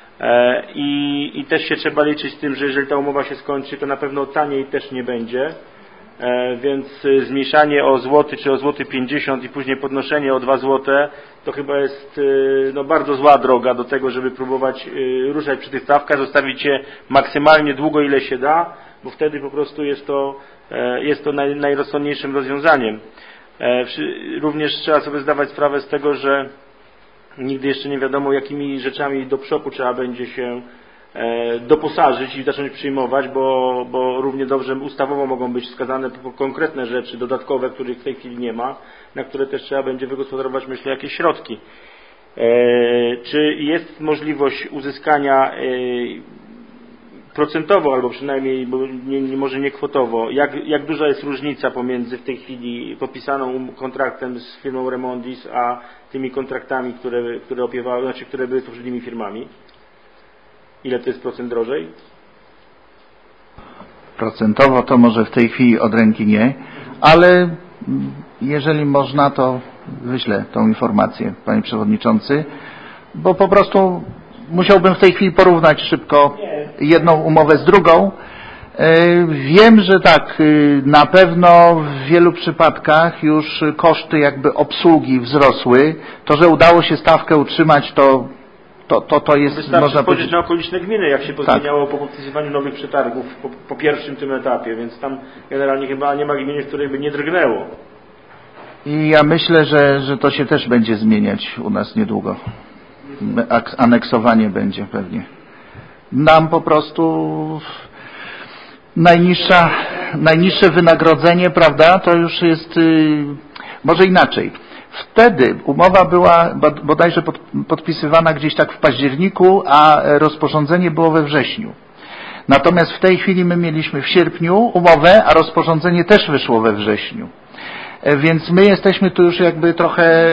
I też się trzeba liczyć z tym, że jeżeli ta umowa się skończy, to na pewno taniej też nie będzie, więc zmniejszanie o złoty czy o złoty 50 i później podnoszenie o 2 złote to chyba jest bardzo zła droga do tego, żeby próbować ruszać przy tych stawkach, zostawić je maksymalnie długo, ile się da, bo wtedy po prostu jest to najrozsądniejszym rozwiązaniem. Również trzeba sobie zdawać sprawę z tego, że nigdy jeszcze nie wiadomo, jakimi rzeczami do przodu trzeba będzie się doposażyć i zacząć przyjmować, bo równie dobrze ustawowo mogą być wskazane konkretne rzeczy dodatkowe, których w tej chwili nie ma, na które też trzeba będzie wygospodarować, myślę, jakieś środki. Czy jest możliwość uzyskania procentowo, albo przynajmniej, bo może nie kwotowo, jak duża jest różnica pomiędzy w tej chwili podpisaną kontraktem z firmą Remondis, a tymi kontraktami, które opiewały, znaczy które były z poprzednimi firmami? Ile to jest procent drożej? Procentowo to może w tej chwili od ręki nie, ale jeżeli można, to wyślę tą informację, panie przewodniczący, bo po prostu musiałbym w tej chwili porównać szybko jedną umowę z drugą. Wiem, że tak, na pewno w wielu przypadkach już koszty jakby obsługi wzrosły. To, że udało się stawkę utrzymać, to jest... Wystarczy spojrzeć na okoliczne gminy, jak się pozmieniało po podpisywaniu nowych przetargów po pierwszym tym etapie, więc tam generalnie chyba nie ma gminy, w której by nie drgnęło. I ja myślę, że to się też będzie zmieniać u nas niedługo. Aneksowanie będzie nam po prostu najniższe wynagrodzenie, prawda, to już jest może inaczej. Wtedy umowa była bodajże podpisywana gdzieś tak w październiku, a rozporządzenie było we wrześniu. Natomiast w tej chwili my mieliśmy w sierpniu umowę, a rozporządzenie też wyszło we wrześniu. Więc my jesteśmy tu już jakby trochę,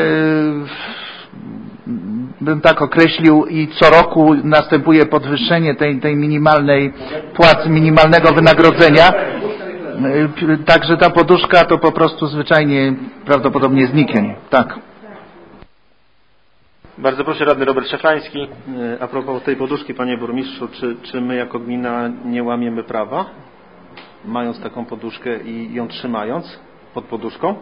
bym tak określił, i co roku następuje podwyższenie tej minimalnej płacy, minimalnego wynagrodzenia. Także ta poduszka to po prostu zwyczajnie prawdopodobnie zniknie. Tak. Bardzo proszę, radny Robert Szafrański. A propos tej poduszki, panie burmistrzu, czy my jako gmina nie łamiemy prawa, mając taką poduszkę i ją trzymając pod poduszką?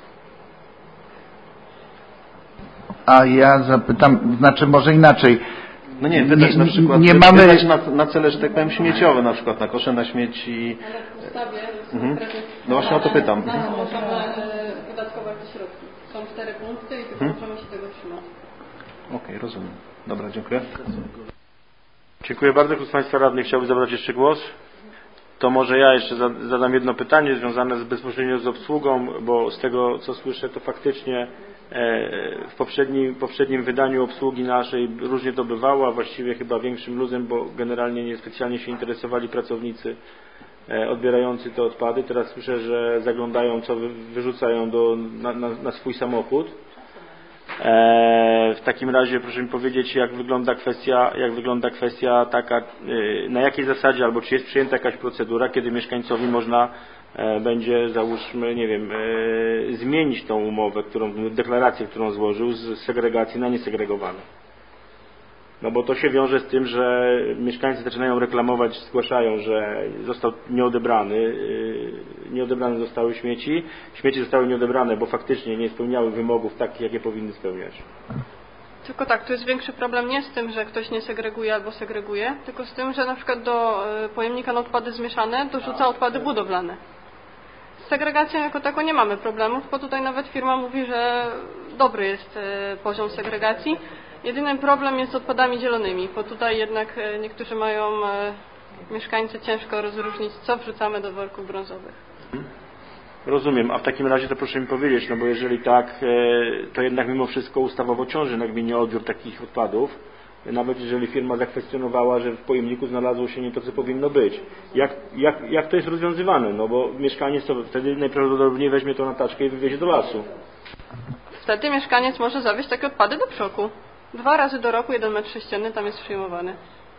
A ja zapytam, znaczy może inaczej. No nie, wydać na przykład, wydać na cele, że tak powiem, śmieciowe, na przykład na kosze na śmieci. W ustawie No właśnie o to pytam. Możemy wydatkować te środki. Są 4 punkty i tylko możemy się tego trzymać. Okej, rozumiem. Dobra, dziękuję. Dziękuję bardzo. Kto z Państwa radnych chciałby zabrać jeszcze głos? To może ja jeszcze zadam jedno pytanie związane bezpośrednio z obsługą, bo z tego co słyszę, to faktycznie w poprzednim wydaniu obsługi naszej różnie to bywało, a właściwie chyba większym luzem, bo generalnie niespecjalnie się interesowali pracownicy odbierający te odpady. Teraz słyszę, że zaglądają, co wyrzucają na swój samochód. W takim razie proszę mi powiedzieć, jak wygląda kwestia taka, na jakiej zasadzie, albo czy jest przyjęta jakaś procedura, kiedy mieszkańcowi można będzie, załóżmy, nie wiem, zmienić tą umowę, deklarację, którą złożył, z segregacji na niesegregowaną. No bo to się wiąże z tym, że mieszkańcy zaczynają reklamować, zgłaszają, że został nieodebrane zostały śmieci zostały nieodebrane, bo faktycznie nie spełniały wymogów takich, jakie powinny spełniać. Tylko tak, tu jest większy problem nie z tym, że ktoś nie segreguje albo segreguje, tylko z tym, że na przykład do pojemnika na odpady zmieszane dorzuca odpady budowlane. Z segregacją jako taką nie mamy problemów, bo tutaj nawet firma mówi, że dobry jest poziom segregacji. Jedyny problem jest z odpadami zielonymi, bo tutaj jednak niektórzy mieszkańcy ciężko rozróżnić, co wrzucamy do worków brązowych. Rozumiem, a w takim razie to proszę mi powiedzieć, no bo jeżeli tak, to jednak mimo wszystko ustawowo ciąży na gminie odbiór takich odpadów, nawet jeżeli firma zakwestionowała, że w pojemniku znalazło się nie to, co powinno być. Jak to jest rozwiązywane? No bo mieszkaniec to wtedy najprawdopodobniej weźmie to na taczkę i wywiezie do lasu. Wtedy mieszkaniec może zawieźć takie odpady do przoku. 2 razy do roku 1 metr sześcienny tam jest przyjmowany.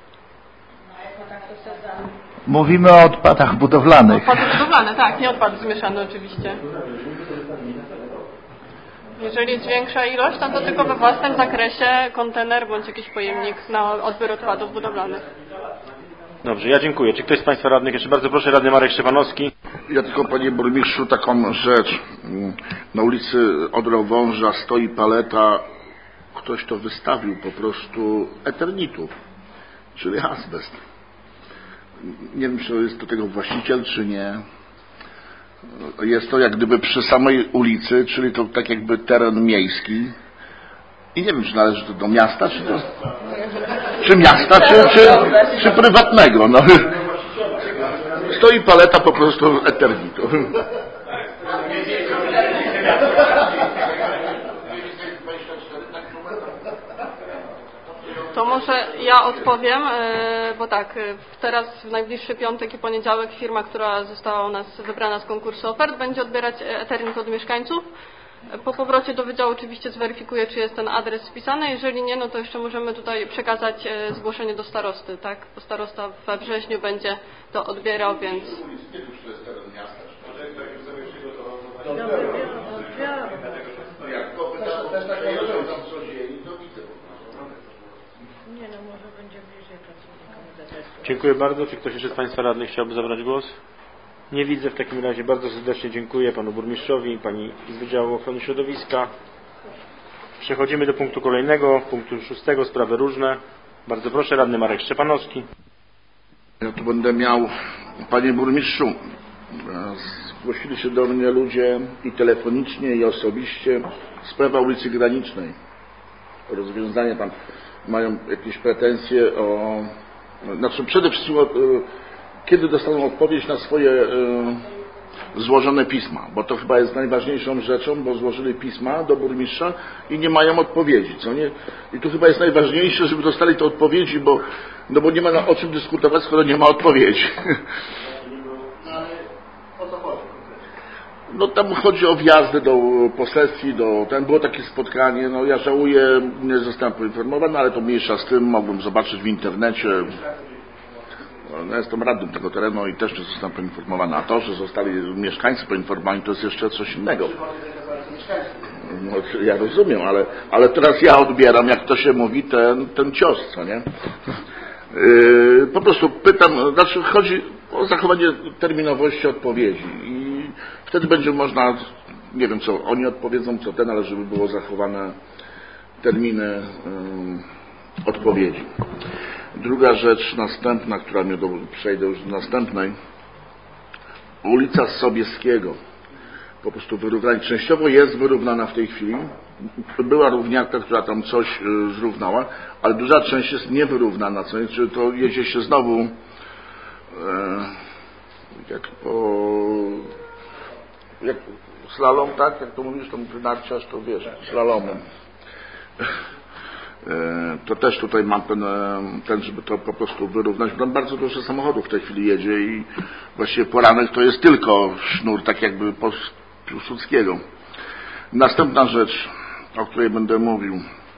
Mówimy o odpadach budowlanych. Odpady budowlane, tak, nie odpady zmieszane oczywiście. Jeżeli jest większa ilość, to tylko we własnym zakresie kontener bądź jakiś pojemnik na odbiór odpadów budowlanych. Dobrze, ja dziękuję. Czy ktoś z Państwa radnych, jeszcze bardzo proszę, radny Marek Szczepanowski. Ja tylko, panie burmistrzu, taką rzecz. Na ulicy Odra-Wąża stoi paleta, ktoś to wystawił po prostu eternitu, czyli azbest. Nie wiem, czy jest do tego właściciel, czy nie. Jest to jak gdyby przy samej ulicy, czyli to tak jakby teren miejski. I nie wiem, czy należy to do miasta, czy miasta, czy prywatnego. No. Stoi paleta po prostu eternitu. To może ja odpowiem, bo tak, teraz w najbliższy piątek i poniedziałek firma, która została u nas wybrana z konkursu ofert, będzie odbierać eternit od mieszkańców. Po powrocie do wydziału oczywiście zweryfikuję, czy jest ten adres spisany. Jeżeli nie, no to jeszcze możemy tutaj przekazać zgłoszenie do starosty, tak? Bo starosta we wrześniu będzie to odbierał, więc... Dziękuję bardzo. Czy ktoś jeszcze z Państwa radnych chciałby zabrać głos? Nie widzę. W takim razie bardzo serdecznie dziękuję panu burmistrzowi, pani z Wydziału Ochrony Środowiska. Przechodzimy do punktu kolejnego, punktu 6, sprawy różne. Bardzo proszę, radny Marek Szczepanowski. Ja tu będę miał, panie burmistrzu, zgłosili się do mnie ludzie i telefonicznie, i osobiście. Sprawa ulicy Granicznej. Rozwiązanie tam mają jakieś pretensje o... Znaczy przede wszystkim kiedy dostaną odpowiedź na swoje złożone pisma, bo to chyba jest najważniejszą rzeczą, bo złożyli pisma do burmistrza i nie mają odpowiedzi, co nie? I tu chyba jest najważniejsze, żeby dostali te odpowiedzi, bo nie ma o czym dyskutować, skoro nie ma odpowiedzi. No tam chodzi o wjazdy do posesji, tam było takie spotkanie, no ja żałuję, nie zostałem poinformowany, ale to mniejsza z tym, mogłem zobaczyć w internecie. Ja jestem radnym tego terenu i też nie zostałem poinformowany, a to, że zostali mieszkańcy poinformowani, to jest jeszcze coś innego. No, ja rozumiem, ale teraz ja odbieram, jak to się mówi, ten cios, co nie? Po prostu pytam, znaczy chodzi o zachowanie terminowości odpowiedzi i wtedy będzie można, nie wiem co oni odpowiedzą, co ten, ale żeby było zachowane terminy odpowiedzi. Druga rzecz następna, która mnie przejdę już do następnej. Ulica Sobieskiego. Po prostu wyrównanie. Częściowo jest wyrównana w tej chwili. Była równiarka, która tam coś zrównała, ale duża część jest niewyrównana. Co jest, że to jedzie się znowu jak slalom, tak? Jak to mówisz, to narciarz, to wiesz, slalomem. To też tutaj mam ten, żeby to po prostu wyrównać. Tam bardzo dużo samochodów w tej chwili jedzie i właściwie poranek to jest tylko sznur, tak jakby Piłsudskiego. Następna rzecz, o której będę mówił.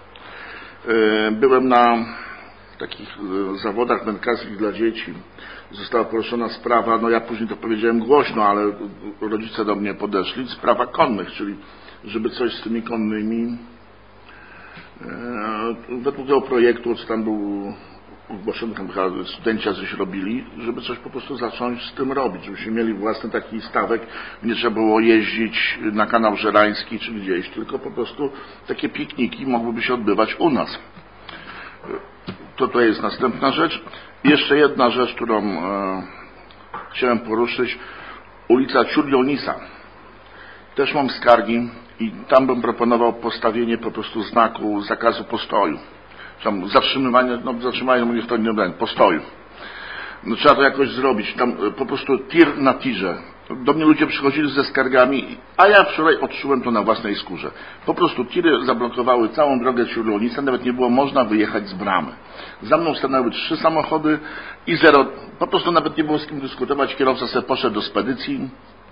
Byłem na takich zawodach wędkarskich dla dzieci. Została poruszona sprawa, no ja później to powiedziałem głośno, ale rodzice do mnie podeszli, sprawa konnych, czyli żeby coś z tymi konnymi według tego projektu, co tam był ogłoszony, tam studenci coś robili, żeby coś po prostu zacząć z tym robić, żebyśmy mieli własny taki stawek, nie trzeba było jeździć na kanał Żerański czy gdzieś, tylko po prostu takie pikniki mogłyby się odbywać u nas. To jest następna rzecz. I jeszcze jedna rzecz, którą chciałem poruszyć, ulica Ciurlionisa. Też mam skargi i tam bym proponował postawienie po prostu znaku zakazu postoju. Tam zatrzymywanie, niech to nie będzie, postoju. No, trzeba to jakoś zrobić. Tam po prostu tir na tirze. do mnie ludzie przychodzili ze skargami, a ja wczoraj odczułem to na własnej skórze. Po prostu tiry zablokowały całą drogę Śródląnica, nawet nie było można wyjechać z bramy. Za mną stanęły 3 samochody i 0, po prostu nawet nie było z kim dyskutować, kierowca sobie poszedł do spedycji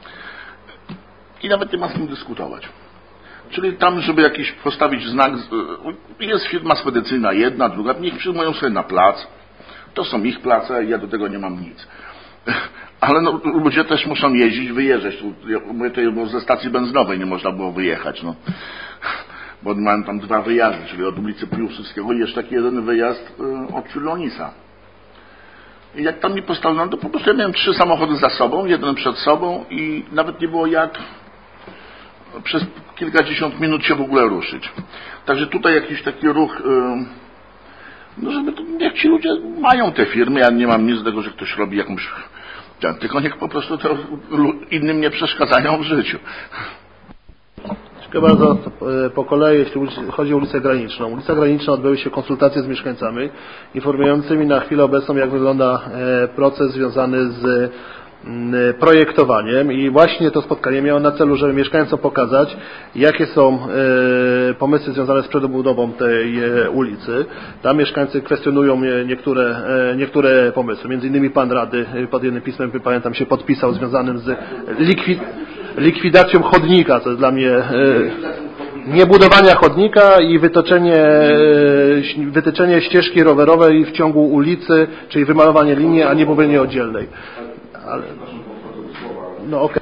i nawet nie ma z kim dyskutować. Czyli tam, żeby jakiś postawić znak, jest firma spedycyjna, jedna, druga, niech przyjmują sobie na plac. To są ich place, ja do tego nie mam nic. Ale no, ludzie też muszą jeździć, wyjeżdżać. Mówię tutaj, bo ze stacji benzynowej nie można było wyjechać. No. Bo mają tam 2 wyjazdy, czyli od ulicy Piłsudskiego i jeszcze taki jeden wyjazd od Śródląnica. I jak tam mi postawiono, to po prostu ja miałem 3 samochody za sobą, jeden przed sobą i nawet nie było jak przez kilkadziesiąt minut się w ogóle ruszyć. Także tutaj jakiś taki ruch, no żeby to, niech ci ludzie mają te firmy, ja nie mam nic do tego, że ktoś robi jakąś, tylko niech po prostu to innym nie przeszkadzają w życiu. Dziękuję bardzo. Po kolei, jeśli chodzi o ulicę Graniczną. Ulica Graniczna odbyły się konsultacje z mieszkańcami, informującymi na chwilę obecną, jak wygląda proces związany z projektowaniem i właśnie to spotkanie miało na celu, żeby mieszkańcom pokazać, jakie są pomysły związane z przebudową tej ulicy. Tam mieszkańcy kwestionują niektóre pomysły. Między innymi pan Rady pod jednym pismem, pamiętam, się podpisał związanym z likwidacją chodnika, co jest dla mnie niebudowania chodnika i wytyczenie ścieżki rowerowej w ciągu ulicy, czyli wymalowanie linii, a nie budowanie oddzielnej. Ale, no okej.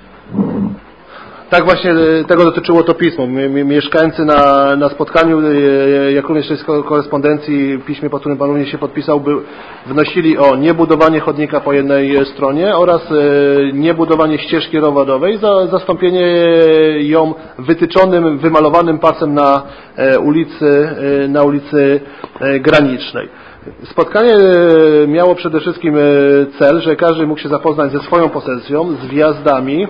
Tak właśnie tego dotyczyło to pismo. Mieszkańcy na spotkaniu, jak również w korespondencji, piśmie, pod którym pan również się podpisał, wnosili o niebudowanie chodnika po jednej stronie oraz niebudowanie ścieżki rowerowej, za zastąpienie ją wytyczonym, wymalowanym pasem na ulicy Granicznej. Spotkanie miało przede wszystkim cel, że każdy mógł się zapoznać ze swoją posesją, z wjazdami,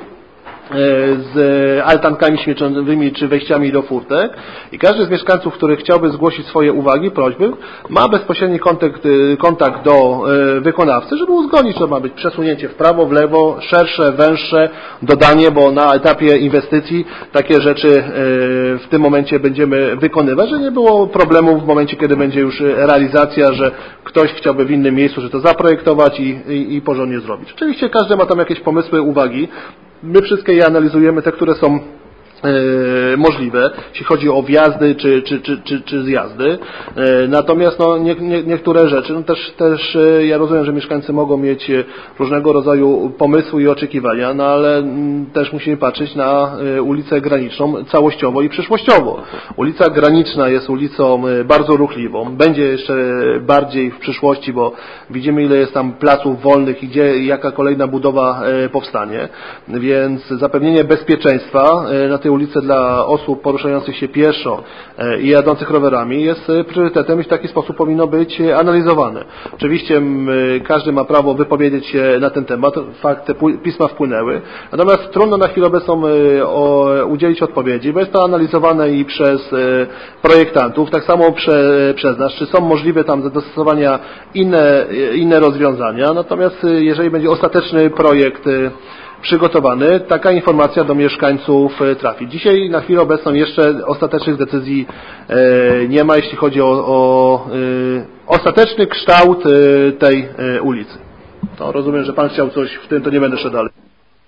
z altankami śmieciowymi czy wejściami do furtek i każdy z mieszkańców, który chciałby zgłosić swoje uwagi, prośby, ma bezpośredni kontakt do wykonawcy, żeby uzgodnić, czy to ma być przesunięcie w prawo, w lewo, szersze, węższe, dodanie, bo na etapie inwestycji takie rzeczy w tym momencie będziemy wykonywać, że nie było problemu w momencie, kiedy będzie już realizacja, że ktoś chciałby w innym miejscu, że to zaprojektować i porządnie zrobić. Oczywiście każdy ma tam jakieś pomysły, uwagi. My wszystkie je analizujemy, te, które są możliwe, jeśli chodzi o wjazdy czy zjazdy. Natomiast no, niektóre rzeczy, no też ja rozumiem, że mieszkańcy mogą mieć różnego rodzaju pomysły i oczekiwania, no ale też musimy patrzeć na ulicę Graniczną całościowo i przyszłościowo. Ulica Graniczna jest ulicą bardzo ruchliwą, będzie jeszcze bardziej w przyszłości, bo widzimy, ile jest tam placów wolnych i jaka kolejna budowa powstanie, więc zapewnienie bezpieczeństwa na tej ulicy dla osób poruszających się pieszo i jadących rowerami jest priorytetem i w taki sposób powinno być analizowane. Oczywiście każdy ma prawo wypowiedzieć się na ten temat, fakty pisma wpłynęły, natomiast trudno na chwilę obecną udzielić odpowiedzi, bo jest to analizowane i przez projektantów, tak samo przez nas, czy są możliwe tam do dostosowania inne rozwiązania, natomiast jeżeli będzie ostateczny projekt przygotowany, taka informacja do mieszkańców trafi. Dzisiaj na chwilę obecną jeszcze ostatecznych decyzji nie ma, jeśli chodzi o ostateczny kształt tej ulicy. To rozumiem, że pan chciał coś w tym, to nie będę szedł dalej.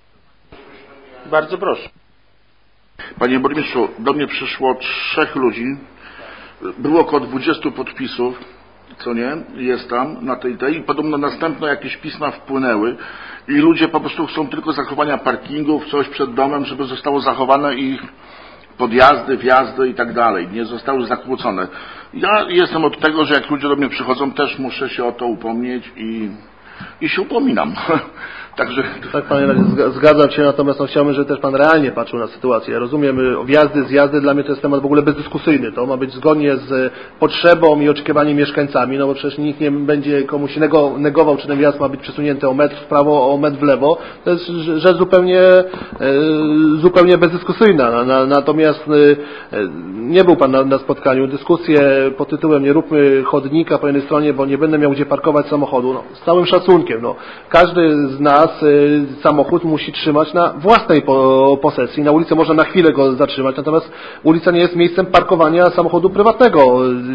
Bardzo proszę. Panie burmistrzu, do mnie przyszło 3 ludzi, było około 20 podpisów, co nie, jest tam na tej i podobno następne jakieś pisma wpłynęły i ludzie po prostu chcą tylko zachowania parkingów, coś przed domem, żeby zostało zachowane ich podjazdy, wjazdy i tak dalej, nie zostały zakłócone. Ja jestem od tego, że jak ludzie do mnie przychodzą, też muszę się o to upomnieć i się upominam. Także... Tak, panie Radzie, zgadzam się, natomiast chciałbym, żeby też pan realnie patrzył na sytuację. Ja rozumiem, wjazdy, zjazdy, dla mnie to jest temat w ogóle bezdyskusyjny. To ma być zgodnie z potrzebą i oczekiwaniem mieszkańcami, no bo przecież nikt nie będzie komuś negował, czy ten wjazd ma być przesunięty o metr w prawo, o metr w lewo. To jest rzecz zupełnie bezdyskusyjna. Natomiast nie był pan na spotkaniu. Dyskusję pod tytułem nie róbmy chodnika po jednej stronie, bo nie będę miał gdzie parkować samochodu. No, z całym szacunkiem. No, każdy z nas teraz samochód musi trzymać na własnej posesji. Na ulicy można na chwilę go zatrzymać, natomiast ulica nie jest miejscem parkowania samochodu prywatnego.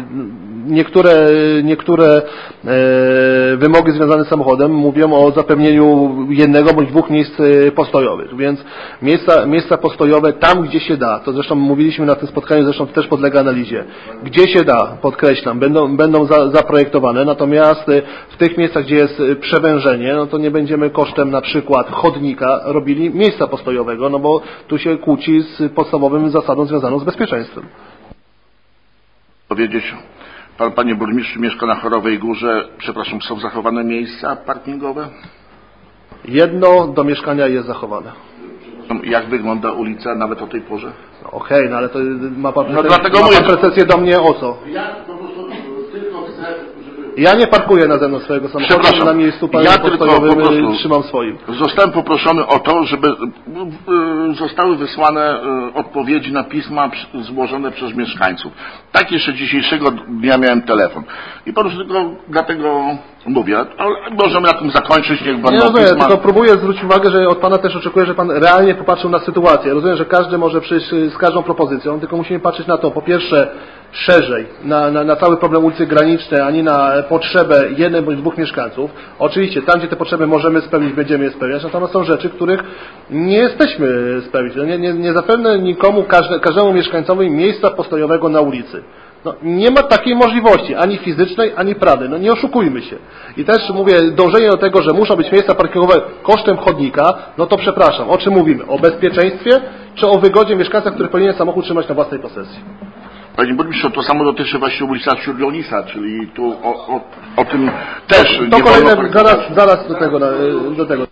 Niektóre wymogi związane z samochodem mówią o zapewnieniu jednego bądź dwóch miejsc postojowych, więc miejsca postojowe tam, gdzie się da, to zresztą mówiliśmy na tym spotkaniu, zresztą to też podlega analizie, gdzie się da, podkreślam, będą zaprojektowane, natomiast w tych miejscach, gdzie jest przewężenie, no to nie będziemy kosztem na przykład chodnika robili miejsca postojowego, no bo tu się kłóci z podstawowym zasadą związaną z bezpieczeństwem. Powiedzieć, panie burmistrzu mieszka na Chorowej Górze, przepraszam, są zachowane miejsca parkingowe? Jedno do mieszkania jest zachowane. Jak wygląda ulica nawet o tej porze? No okej, no ale to ma pan pretensję do mnie o co? Ja po prostu tylko chcę, żeby... Ja nie parkuję na zewnątrz swojego samochodu, na miejscu postojowym trzymam swoim. Zostałem poproszony o to, żeby zostały wysłane odpowiedzi na pisma złożone przez mieszkańców. Tak jeszcze dzisiejszego dnia miałem telefon. I po prostu tylko dlatego mówię, ale możemy na tym zakończyć, niech będą rozumiem, pisma. tylko próbuję zwrócić uwagę, że od Pana też oczekuję, że Pan realnie popatrzył na sytuację. Rozumiem, że każdy może przyjść z każdą propozycją, tylko musimy patrzeć na to, po pierwsze, szerzej, na cały problem ulicy Granicznej, ani na potrzebę jednej bądź dwóch mieszkańców. Oczywiście, tam gdzie te potrzeby możemy spełnić, będziemy je spełniać, natomiast są rzeczy, których nie jesteśmy spełnić. Nie zapewne nikomu, każdemu mieszkańcowi miejsca postojowego na ulicy. No, nie ma takiej możliwości, ani fizycznej, ani prawnej. No nie oszukujmy się. I też mówię, dążenie do tego, że muszą być miejsca parkingowe kosztem chodnika, no to przepraszam, o czym mówimy? O bezpieczeństwie, czy o wygodzie mieszkańca, który powinien samochód trzymać na własnej posesji? Panie burmistrzu, to samo dotyczy właśnie ulica Śródlonisa, czyli tu o tym też to kolejne, zaraz do tego.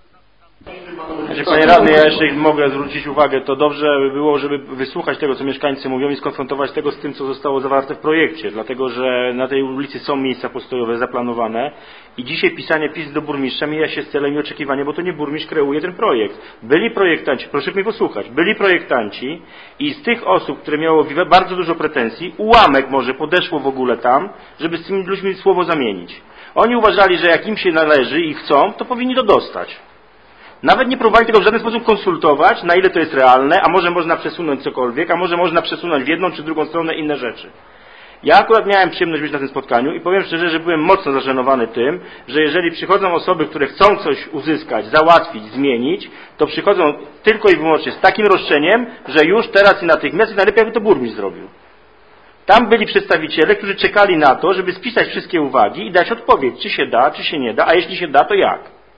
Panie radny, ja jeszcze mogę zwrócić uwagę, to dobrze by było, żeby wysłuchać tego, co mieszkańcy mówią i skonfrontować tego z tym, co zostało zawarte w projekcie, dlatego że na tej ulicy są miejsca postojowe zaplanowane i dzisiaj pisanie pism do burmistrza mija się z celem i oczekiwaniem, bo to nie burmistrz kreuje ten projekt. Byli projektanci, proszę mnie posłuchać, byli projektanci i z tych osób, które miało bardzo dużo pretensji, ułamek może podeszło w ogóle tam, żeby z tymi ludźmi słowo zamienić. Oni uważali, że jak im się należy i chcą, to powinni to dostać. Nawet nie próbowali tego w żaden sposób konsultować, na ile to jest realne, a może można przesunąć cokolwiek, a może można przesunąć w jedną czy drugą stronę inne rzeczy. Ja akurat miałem przyjemność być na tym spotkaniu i powiem szczerze, że byłem mocno zażenowany tym, że jeżeli przychodzą osoby, które chcą coś uzyskać, załatwić, zmienić, to przychodzą tylko i wyłącznie z takim roszczeniem, że już teraz i natychmiast i najlepiej jakby to burmistrz zrobił. Tam byli przedstawiciele, którzy czekali na to, żeby spisać wszystkie uwagi i dać odpowiedź, czy się da, czy się nie da, a jeśli się da, to jak.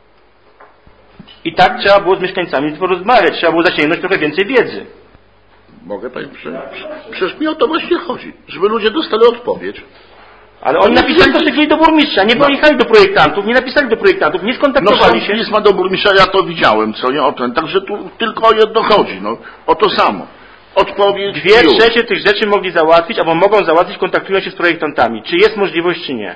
I tak trzeba było z mieszkańcami porozmawiać, trzeba było zasięgnąć trochę więcej wiedzy. Mogę, panie przecież mi o to właśnie chodzi, żeby ludzie dostali odpowiedź. Ale oni napisali to w tej chwili do burmistrza, nie pojechali do projektantów, nie napisali do projektantów, nie skontaktowali się. No pisma do burmistrza, ja to widziałem, co nie o ten, także tu tylko o jedno chodzi, no, o to samo. Odpowiedź. 2/3 tych rzeczy mogli załatwić, albo mogą załatwić, kontaktując się z projektantami. Czy jest możliwość, czy nie?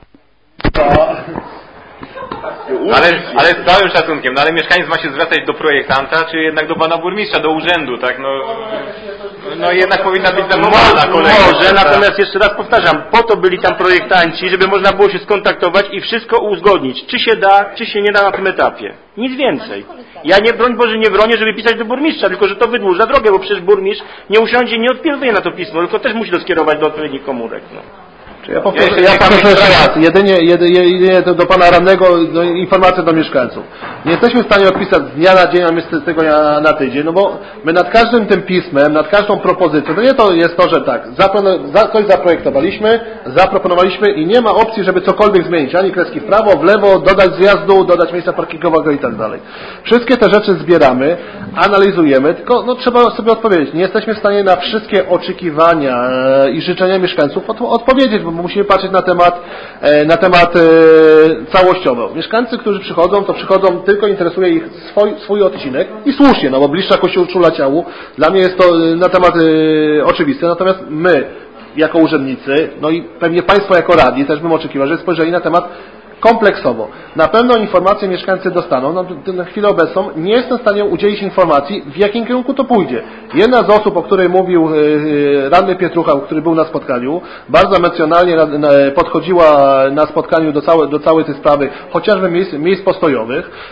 Ale z całym szacunkiem, no ale mieszkaniec ma się zwracać do projektanta, czy jednak do pana burmistrza, do urzędu, tak? No jednak powinna być zachowana kolejność. Może, natomiast jeszcze raz powtarzam, po to byli tam projektanci, żeby można było się skontaktować i wszystko uzgodnić, czy się da, czy się nie da na tym etapie. Nic więcej. Ja nie, broń Boże, nie bronię, żeby pisać do burmistrza, tylko że to wydłuża drogę, bo przecież burmistrz nie usiądzie, nie odpisuje na to pismo, tylko też musi to skierować do odpowiednich komórek. No. Ja powtórzę jeszcze raz, jedynie do pana radnego informacje do mieszkańców. Nie jesteśmy w stanie odpisać z dnia na dzień, a my z tego na tydzień, no bo my nad każdym tym pismem, nad każdą propozycją, to nie to jest to, że tak, coś zaprojektowaliśmy, zaproponowaliśmy i nie ma opcji, żeby cokolwiek zmienić, ani kreski w prawo, w lewo, dodać zjazdu, dodać miejsca parkingowego i tak dalej. Wszystkie te rzeczy zbieramy, analizujemy, tylko no, trzeba sobie odpowiedzieć. Nie jesteśmy w stanie na wszystkie oczekiwania i życzenia mieszkańców odpowiedzieć, bo musimy patrzeć na temat całościowo. Mieszkańcy, którzy przychodzą, to przychodzą, tylko interesuje ich swój odcinek i słusznie, no bo bliższa kościół czula ciału. Dla mnie jest to na temat oczywiste, natomiast my, jako urzędnicy, no i pewnie Państwo jako radni też bym oczekiwał, że spojrzeli na temat kompleksowo. Na pewno informacje mieszkańcy dostaną. No, na chwilę obecną nie jestem w stanie udzielić informacji, w jakim kierunku to pójdzie. Jedna z osób, o której mówił radny Pietrucha, który był na spotkaniu, bardzo emocjonalnie podchodziła na spotkaniu do całej tej sprawy, chociażby miejsc postojowych.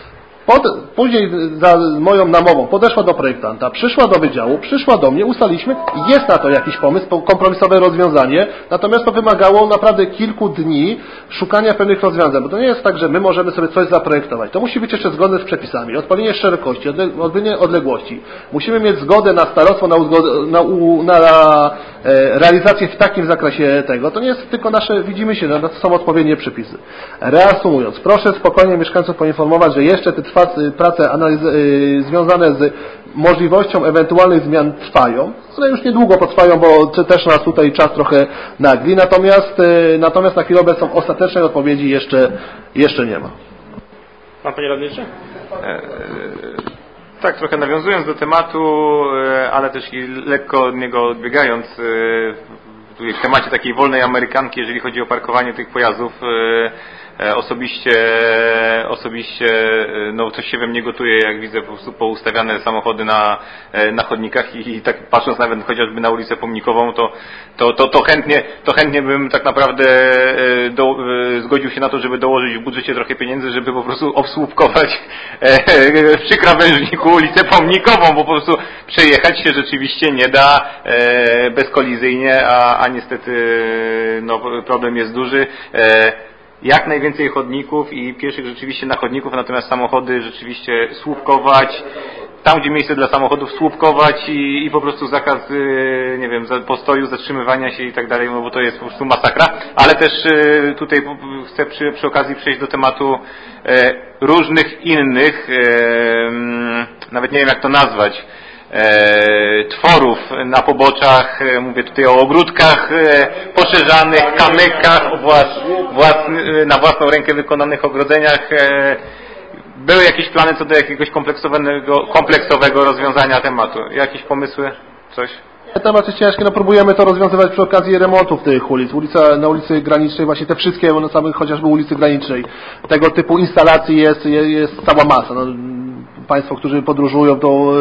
Później za moją namową podeszła do projektanta, przyszła do wydziału, przyszła do mnie, ustaliliśmy, jest na to jakiś pomysł, kompromisowe rozwiązanie, natomiast to wymagało naprawdę kilku dni szukania pewnych rozwiązań, bo to nie jest tak, że my możemy sobie coś zaprojektować. To musi być jeszcze zgodne z przepisami, odpowiednie szerokości, odpowiednie odległości. Musimy mieć zgodę na starostwo, na realizację w takim zakresie tego. To nie jest tylko nasze, widzimy się, to są odpowiednie przepisy. Reasumując, proszę spokojnie mieszkańców poinformować, że jeszcze te prace związane z możliwością ewentualnych zmian trwają, one już niedługo potrwają, bo też nas tutaj czas trochę nagli, natomiast na chwilę obecną ostatecznej odpowiedzi jeszcze nie ma. Pan Panie Radny? Tak, trochę nawiązując do tematu, ale też i lekko od niego odbiegając, w temacie takiej wolnej amerykanki, jeżeli chodzi o parkowanie tych pojazdów, osobiście no coś się we mnie gotuje, jak widzę po prostu poustawiane samochody na chodnikach i tak patrząc nawet chociażby na ulicę Pomnikową, to chętnie bym tak naprawdę zgodził się na to, żeby dołożyć w budżecie trochę pieniędzy, żeby po prostu obsłupkować przy krawężniku ulicę Pomnikową, bo po prostu przejechać się rzeczywiście nie da bezkolizyjnie, a niestety no, problem jest duży. Jak najwięcej chodników i pieszych rzeczywiście na chodników, natomiast samochody rzeczywiście słupkować, tam gdzie miejsce dla samochodów słupkować i po prostu zakaz, nie wiem, postoju, zatrzymywania się i tak dalej, no bo to jest po prostu masakra, ale też tutaj chcę przy okazji przejść do tematu różnych innych, nawet nie wiem jak to nazwać, tworów na poboczach, mówię tutaj o ogródkach poszerzanych, kamykach, na własną rękę wykonanych ogrodzeniach. Były jakieś plany co do jakiegoś kompleksowego rozwiązania tematu? Jakieś pomysły? Coś? Temat jest ciężki, no próbujemy to rozwiązywać przy okazji remontów tych ulic. Na ulicy Granicznej, właśnie te wszystkie, na samej chociażby ulicy Granicznej, tego typu instalacji jest cała masa. No, Państwo, którzy podróżują,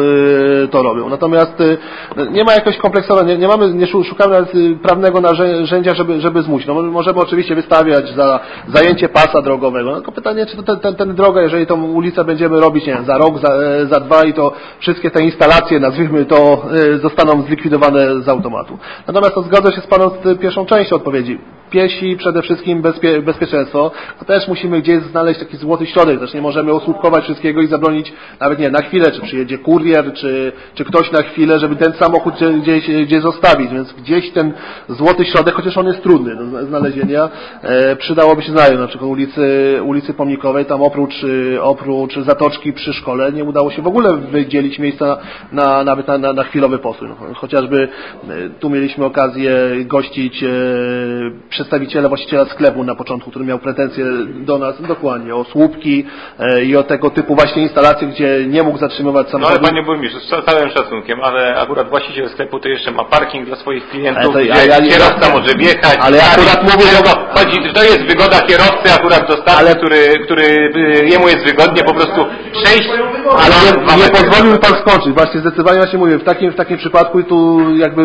to robią. Natomiast nie ma jakoś kompleksowe, nie szukamy nawet prawnego narzędzia, żeby zmusić. No, możemy oczywiście wystawiać za zajęcie pasa drogowego. No, tylko pytanie, czy ten droga, jeżeli tą ulicę będziemy robić, nie wiem, za rok, za dwa i to wszystkie te instalacje, nazwijmy to, zostaną zlikwidowane z automatu. Natomiast zgodzę się z Panem z pierwszą częścią odpowiedzi. Piesi, przede wszystkim bezpieczeństwo, to też musimy gdzieś znaleźć taki złoty środek, też nie możemy osłupkować wszystkiego i zabronić, nawet nie, na chwilę, czy przyjedzie kurier, czy ktoś na chwilę, żeby ten samochód gdzieś zostawić, więc gdzieś ten złoty środek, chociaż on jest trudny do znalezienia, przydałoby się znaleźć, na przykład ulicy Pomnikowej, tam oprócz zatoczki przy szkole nie udało się w ogóle wydzielić miejsca nawet na chwilowy postój. No, chociażby tu mieliśmy okazję gościć przedstawiciela, właściciela sklepu na początku, który miał pretensje do nas dokładnie o słupki i o tego typu właśnie instalacje, gdzie nie mógł zatrzymywać samochodu. No ale Panie Burmistrzu, z całym szacunkiem, ale akurat właściciel sklepu to jeszcze ma parking dla swoich klientów, gdzie kierowca może wjechać. Ale akurat mówię, że to jest wygoda kierowcy akurat dostawcy, który jemu jest wygodnie po prostu przejść. Ale nie pozwolił mi Pan skończyć. Właśnie zdecydowanie właśnie mówię, w takim przypadku tu jakby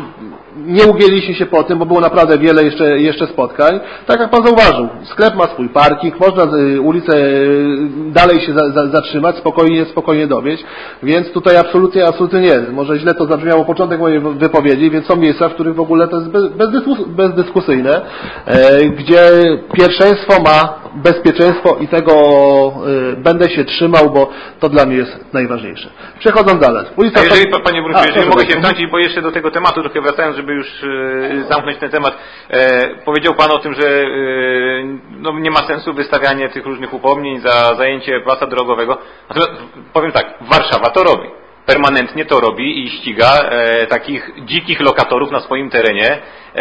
nie ugięliśmy się po tym, bo było naprawdę wiele jeszcze spotkań. Tak jak Pan zauważył, sklep ma swój parking, można ulicę dalej się zatrzymać, spokojnie dowieźć, więc tutaj absolutnie nie. Może źle to zabrzmiało początek mojej wypowiedzi, więc są miejsca, w których w ogóle to jest bezdyskusyjne, gdzie pierwszeństwo ma bezpieczeństwo i tego będę się trzymał, bo to dla mnie jest najważniejsze. Przechodząc dalej. Jeżeli, Panie Burmistrzu, jeżeli mogę się wtrącić, bo jeszcze do tego tematu trochę wracając, żeby już zamknąć ten temat. Powiedział Pan o tym, że no, nie ma sensu wystawianie tych różnych upomnień za zajęcie pasa drogowego. Powiem tak, Warszawa to robi. Permanentnie to robi i ściga takich dzikich lokatorów na swoim terenie.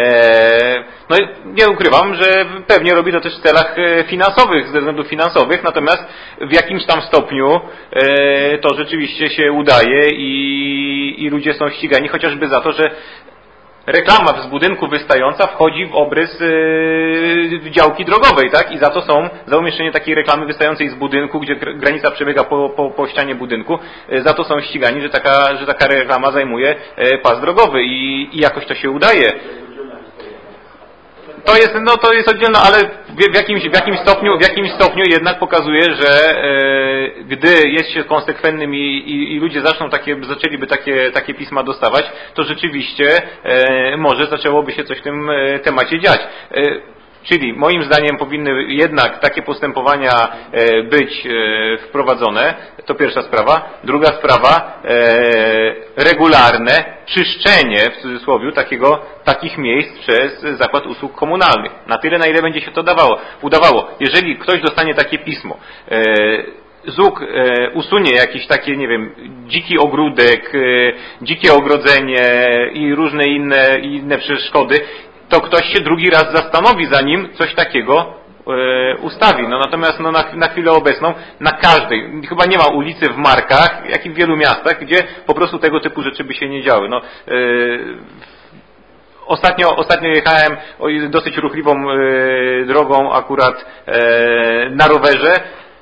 No nie ukrywam, że pewnie robi to też w celach finansowych, ze względów finansowych, natomiast w jakimś tam stopniu to rzeczywiście się udaje i ludzie są ścigani chociażby za to, że reklama z budynku wystająca wchodzi w obrys działki drogowej, tak? I za umieszczenie takiej reklamy wystającej z budynku, gdzie granica przebiega po ścianie budynku, za to są ścigani, że taka reklama zajmuje pas drogowy i jakoś to się udaje. To jest oddzielne, ale w jakimś stopniu jednak pokazuje, że gdy jest się konsekwentnym i ludzie zaczęliby takie pisma dostawać, to rzeczywiście może zaczęłoby się coś w tym temacie dziać. Czyli moim zdaniem powinny jednak takie postępowania być wprowadzone. To pierwsza sprawa. Druga sprawa, regularne czyszczenie, w cudzysłowie, takich miejsc przez Zakład Usług Komunalnych. Na tyle, na ile będzie się to udawało. Jeżeli ktoś dostanie takie pismo, ZUK usunie jakieś takie, nie wiem, dziki ogródek, dzikie ogrodzenie i różne inne przeszkody, to ktoś się drugi raz zastanowi, zanim coś takiego ustawi. Natomiast na chwilę obecną na każdej, chyba nie ma ulicy w Markach, jak i w wielu miastach, gdzie po prostu tego typu rzeczy by się nie działy. Ostatnio jechałem dosyć ruchliwą drogą akurat na rowerze.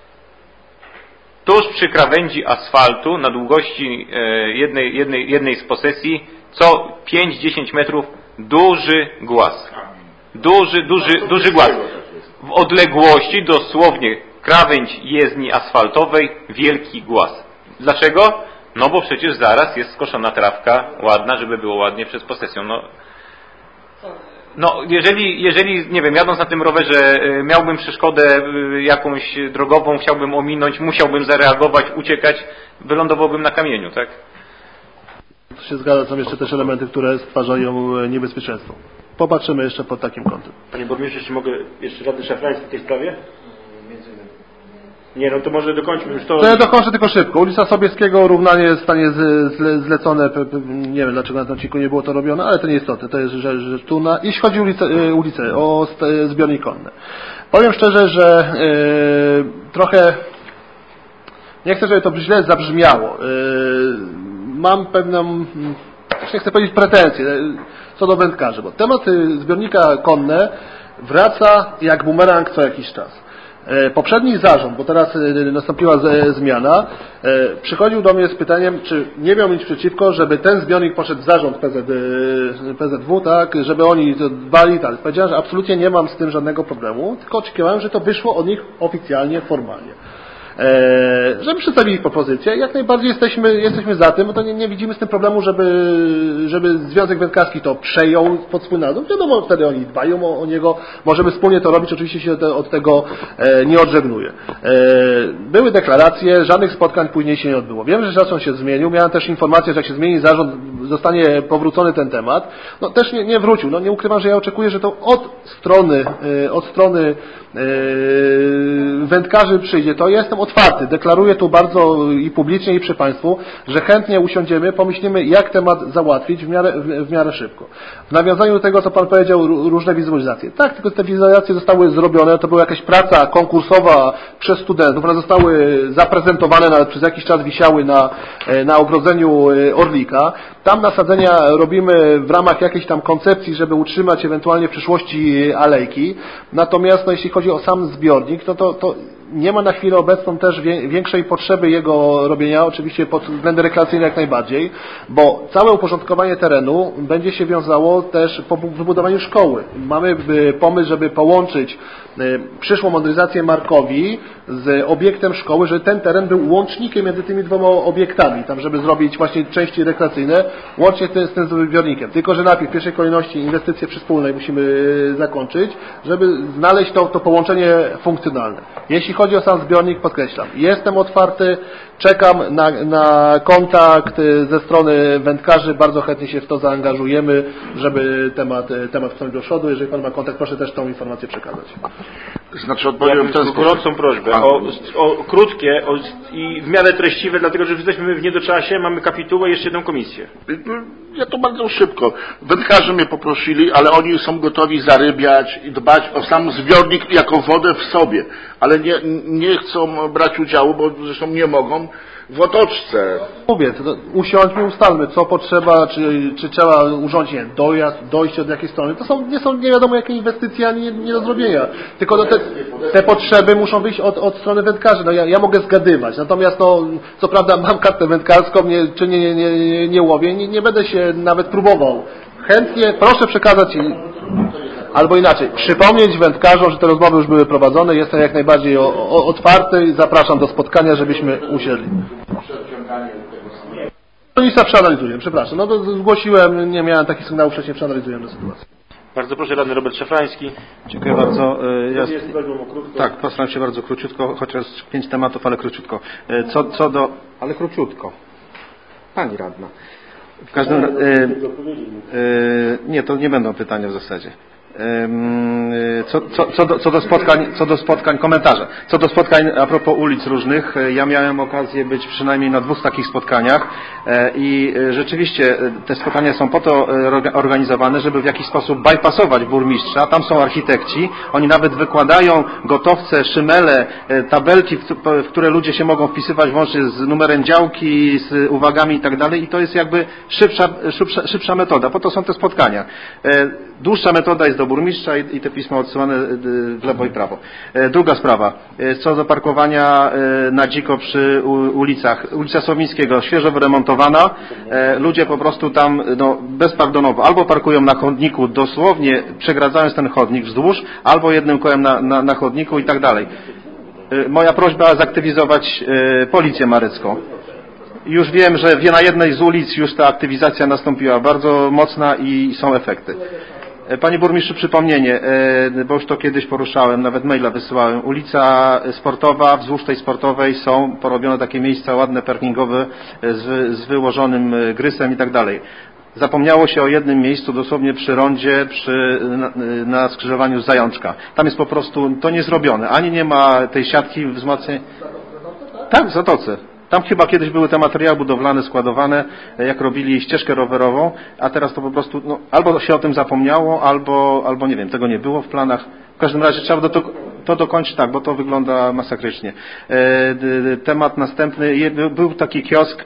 Tuż przy krawędzi asfaltu na długości jednej z posesji co 5-10 metrów duży głaz. Duży głaz. W odległości dosłownie krawędź jezdni asfaltowej wielki głaz. Dlaczego? No bo przecież zaraz jest skoszona trawka ładna, żeby było ładnie przez posesję. Jeżeli, nie wiem, jadąc na tym rowerze miałbym przeszkodę jakąś drogową, chciałbym ominąć, musiałbym zareagować, uciekać, wylądowałbym na kamieniu, tak? To się zgadza, są jeszcze też elementy, które stwarzają niebezpieczeństwo. Popatrzymy jeszcze pod takim kątem. Panie burmistrzu, jeśli mogę jeszcze radny Szafrański w tej sprawie? Nie, to może dokończmy już to. To ja dokończę tylko szybko. Ulica Sobieskiego, równanie zostanie zlecone, nie wiem dlaczego na tym odcinku nie było to robione, ale to nie istotne, to jest rzecz trudna. Jeśli chodzi o ulicę, o zbiornik konny. Powiem szczerze, że trochę, nie chcę, żeby to źle zabrzmiało. Mam pewną, nie chcę powiedzieć pretensję co do wędkarzy, bo temat zbiornika konne wraca jak bumerang co jakiś czas. Poprzedni zarząd, bo teraz nastąpiła zmiana, przychodził do mnie z pytaniem, czy nie miał nic przeciwko, żeby ten zbiornik poszedł w zarząd PZW, tak, żeby oni to dbali, tak. Powiedziałem, że absolutnie nie mam z tym żadnego problemu, tylko oczekiwałem, że to wyszło od nich oficjalnie, formalnie. Żeby przedstawili propozycję. Jak najbardziej jesteśmy za tym, bo to nie widzimy z tym problemu, żeby Związek Wędkarski to przejął pod swój nadzór. Wiadomo, wtedy oni dbają o niego. Możemy wspólnie to robić, oczywiście się od tego nie odżegnuję. Były deklaracje, żadnych spotkań później się nie odbyło. Wiem, że czas on się zmienił. Miałem też informację, że jak się zmieni zarząd, zostanie powrócony ten temat. Też nie wrócił. Nie ukrywam, że ja oczekuję, że to od strony wędkarzy przyjdzie. To ja jestem otwarty. Deklaruję tu bardzo i publicznie, i przy Państwu, że chętnie usiądziemy, pomyślimy, jak temat załatwić w miarę szybko. W nawiązaniu do tego, co Pan powiedział, różne wizualizacje. Tak, tylko te wizualizacje zostały zrobione, to była jakaś praca konkursowa przez studentów, one zostały zaprezentowane, nawet przez jakiś czas wisiały na ogrodzeniu Orlika. Tam nasadzenia robimy w ramach jakiejś tam koncepcji, żeby utrzymać ewentualnie w przyszłości alejki. Natomiast jeśli chodzi o sam zbiornik, to nie ma na chwilę obecną też większej potrzeby jego robienia, oczywiście pod względem rekreacyjnym jak najbardziej, bo całe uporządkowanie terenu będzie się wiązało też po wybudowaniu szkoły. Mamy pomysł, żeby połączyć przyszłą modernizację Markowi z obiektem szkoły, żeby ten teren był łącznikiem między tymi dwoma obiektami, tam żeby zrobić właśnie części rekreacyjne, łącznie z tym zbiornikiem. Tylko że najpierw w pierwszej kolejności inwestycje wspólne musimy zakończyć, żeby znaleźć to połączenie funkcjonalne. Jeśli chodzi o sam zbiornik, podkreślam, jestem otwarty, czekam na kontakt ze strony wędkarzy, bardzo chętnie się w to zaangażujemy, żeby temat wstąpił do przodu. Jeżeli Pan ma kontakt, proszę też tą informację przekazać. Znaczy odpowiem w ten sposób. Gorącą prośbę o krótkie i w miarę treściwe, dlatego że jesteśmy w niedoczasie, mamy kapitułę i jeszcze jedną komisję. Ja to bardzo szybko. Wędkarze mnie poprosili, ale oni są gotowi zarybiać i dbać o sam zbiornik jako wodę w sobie, ale nie chcą brać udziału, bo zresztą nie mogą, w otoczce. Mówię, usiądźmy, ustalmy, co potrzeba, czy trzeba urządzić dojście od jakiej strony. To nie są nie wiadomo jakie inwestycje, ani nie do zrobienia. Tylko te potrzeby muszą wyjść od strony wędkarzy. Ja mogę zgadywać. Natomiast co prawda mam kartę wędkarską, czy nie łowię, nie będę się nawet próbował. Chętnie, proszę przekazać Albo inaczej, przypomnieć wędkarzom, że te rozmowy już były prowadzone, jestem jak najbardziej otwarty i zapraszam do spotkania, żebyśmy usiedli. Lista przeanalizujemy, przepraszam, no to zgłosiłem, nie miałem takich sygnałów wcześniej, przeanalizujemy sytuację. Bardzo proszę, radny Robert Szafrański. Dziękuję bardzo. Tak, postaram się bardzo króciutko, chociaż 5 tematów, ale króciutko. Ale króciutko. Pani radna. W każdym nie, to nie będą pytania w zasadzie. Co do spotkań, komentarze. Co do spotkań a propos ulic różnych, ja miałem okazję być przynajmniej na 2 takich spotkaniach i rzeczywiście te spotkania są po to organizowane, żeby w jakiś sposób bypassować burmistrza. Tam są architekci, oni nawet wykładają gotowce, szymele, tabelki, w które ludzie się mogą wpisywać włącznie z numerem działki, z uwagami i tak dalej i to jest jakby szybsza metoda. Po to są te spotkania. Dłuższa metoda jest do burmistrza i te pisma odsyłane w lewo i prawo. Druga sprawa, co do parkowania na dziko przy ulicach. Ulica Sowińskiego świeżo wyremontowana, ludzie po prostu tam bezpardonowo albo parkują na chodniku, dosłownie przegradzając ten chodnik wzdłuż, albo jednym kołem na chodniku i tak dalej. Moja prośba zaktywizować policję marecką. Już wiem, że na jednej z ulic już ta aktywizacja nastąpiła bardzo mocna i są efekty. Panie burmistrzu, przypomnienie, bo już to kiedyś poruszałem, nawet maila wysyłałem. Ulica Sportowa, wzdłuż tej Sportowej są porobione takie miejsca ładne, parkingowe z wyłożonym grysem i tak dalej. Zapomniało się o jednym miejscu, dosłownie przy rondzie, na skrzyżowaniu z Zajączka. Tam jest po prostu to nie zrobione. Ani nie ma tej siatki wzmocnienia. Tak, w Zatoce. Tam chyba kiedyś były te materiały budowlane, składowane, jak robili ścieżkę rowerową, a teraz to po prostu, albo się o tym zapomniało, albo nie wiem, tego nie było w planach. W każdym razie trzeba to dokończyć, tak, bo to wygląda masakrycznie. Temat następny, był taki kiosk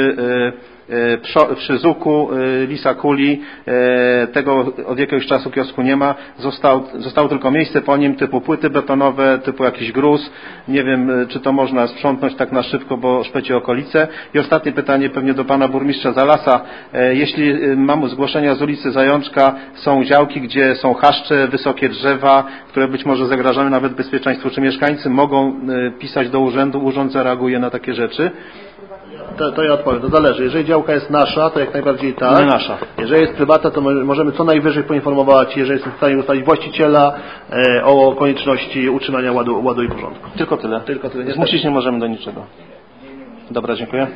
przy Zuku Lisa Kuli, tego od jakiegoś czasu kiosku nie ma, zostało tylko miejsce po nim typu płyty betonowe, typu jakiś gruz, nie wiem czy to można sprzątnąć tak na szybko, bo szpecie okolice. I ostatnie pytanie pewnie do pana burmistrza Zalasa, jeśli mam zgłoszenia z ulicy Zajączka, są działki, gdzie są chaszcze, wysokie drzewa, które być może zagrażają nawet bezpieczeństwu, czy mieszkańcy mogą pisać do urzędu, urząd zareaguje na takie rzeczy? To ja odpowiem, to zależy. Jeżeli działka jest nasza, to jak najbardziej tak. Nie nasza. Jeżeli jest prywatna, to możemy co najwyżej poinformować, jeżeli jesteśmy w stanie ustalić właściciela o konieczności utrzymania ładu i porządku. Tylko tyle. Zmusić nie możemy do niczego. Dobra, dziękuję.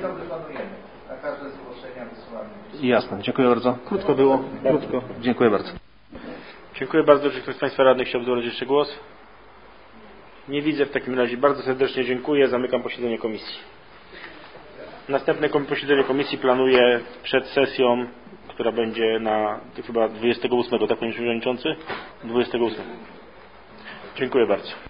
Jasne, dziękuję bardzo. Krótko było. Krótko. Dziękuję bardzo. Dziękuję bardzo. Czy ktoś z Państwa radnych chciałby zabrać jeszcze głos? Nie widzę. W takim razie bardzo serdecznie dziękuję. Zamykam posiedzenie komisji. Następne posiedzenie komisji planuję przed sesją, która będzie na chyba 28, tak panie przewodniczący? 28. Dziękuję bardzo.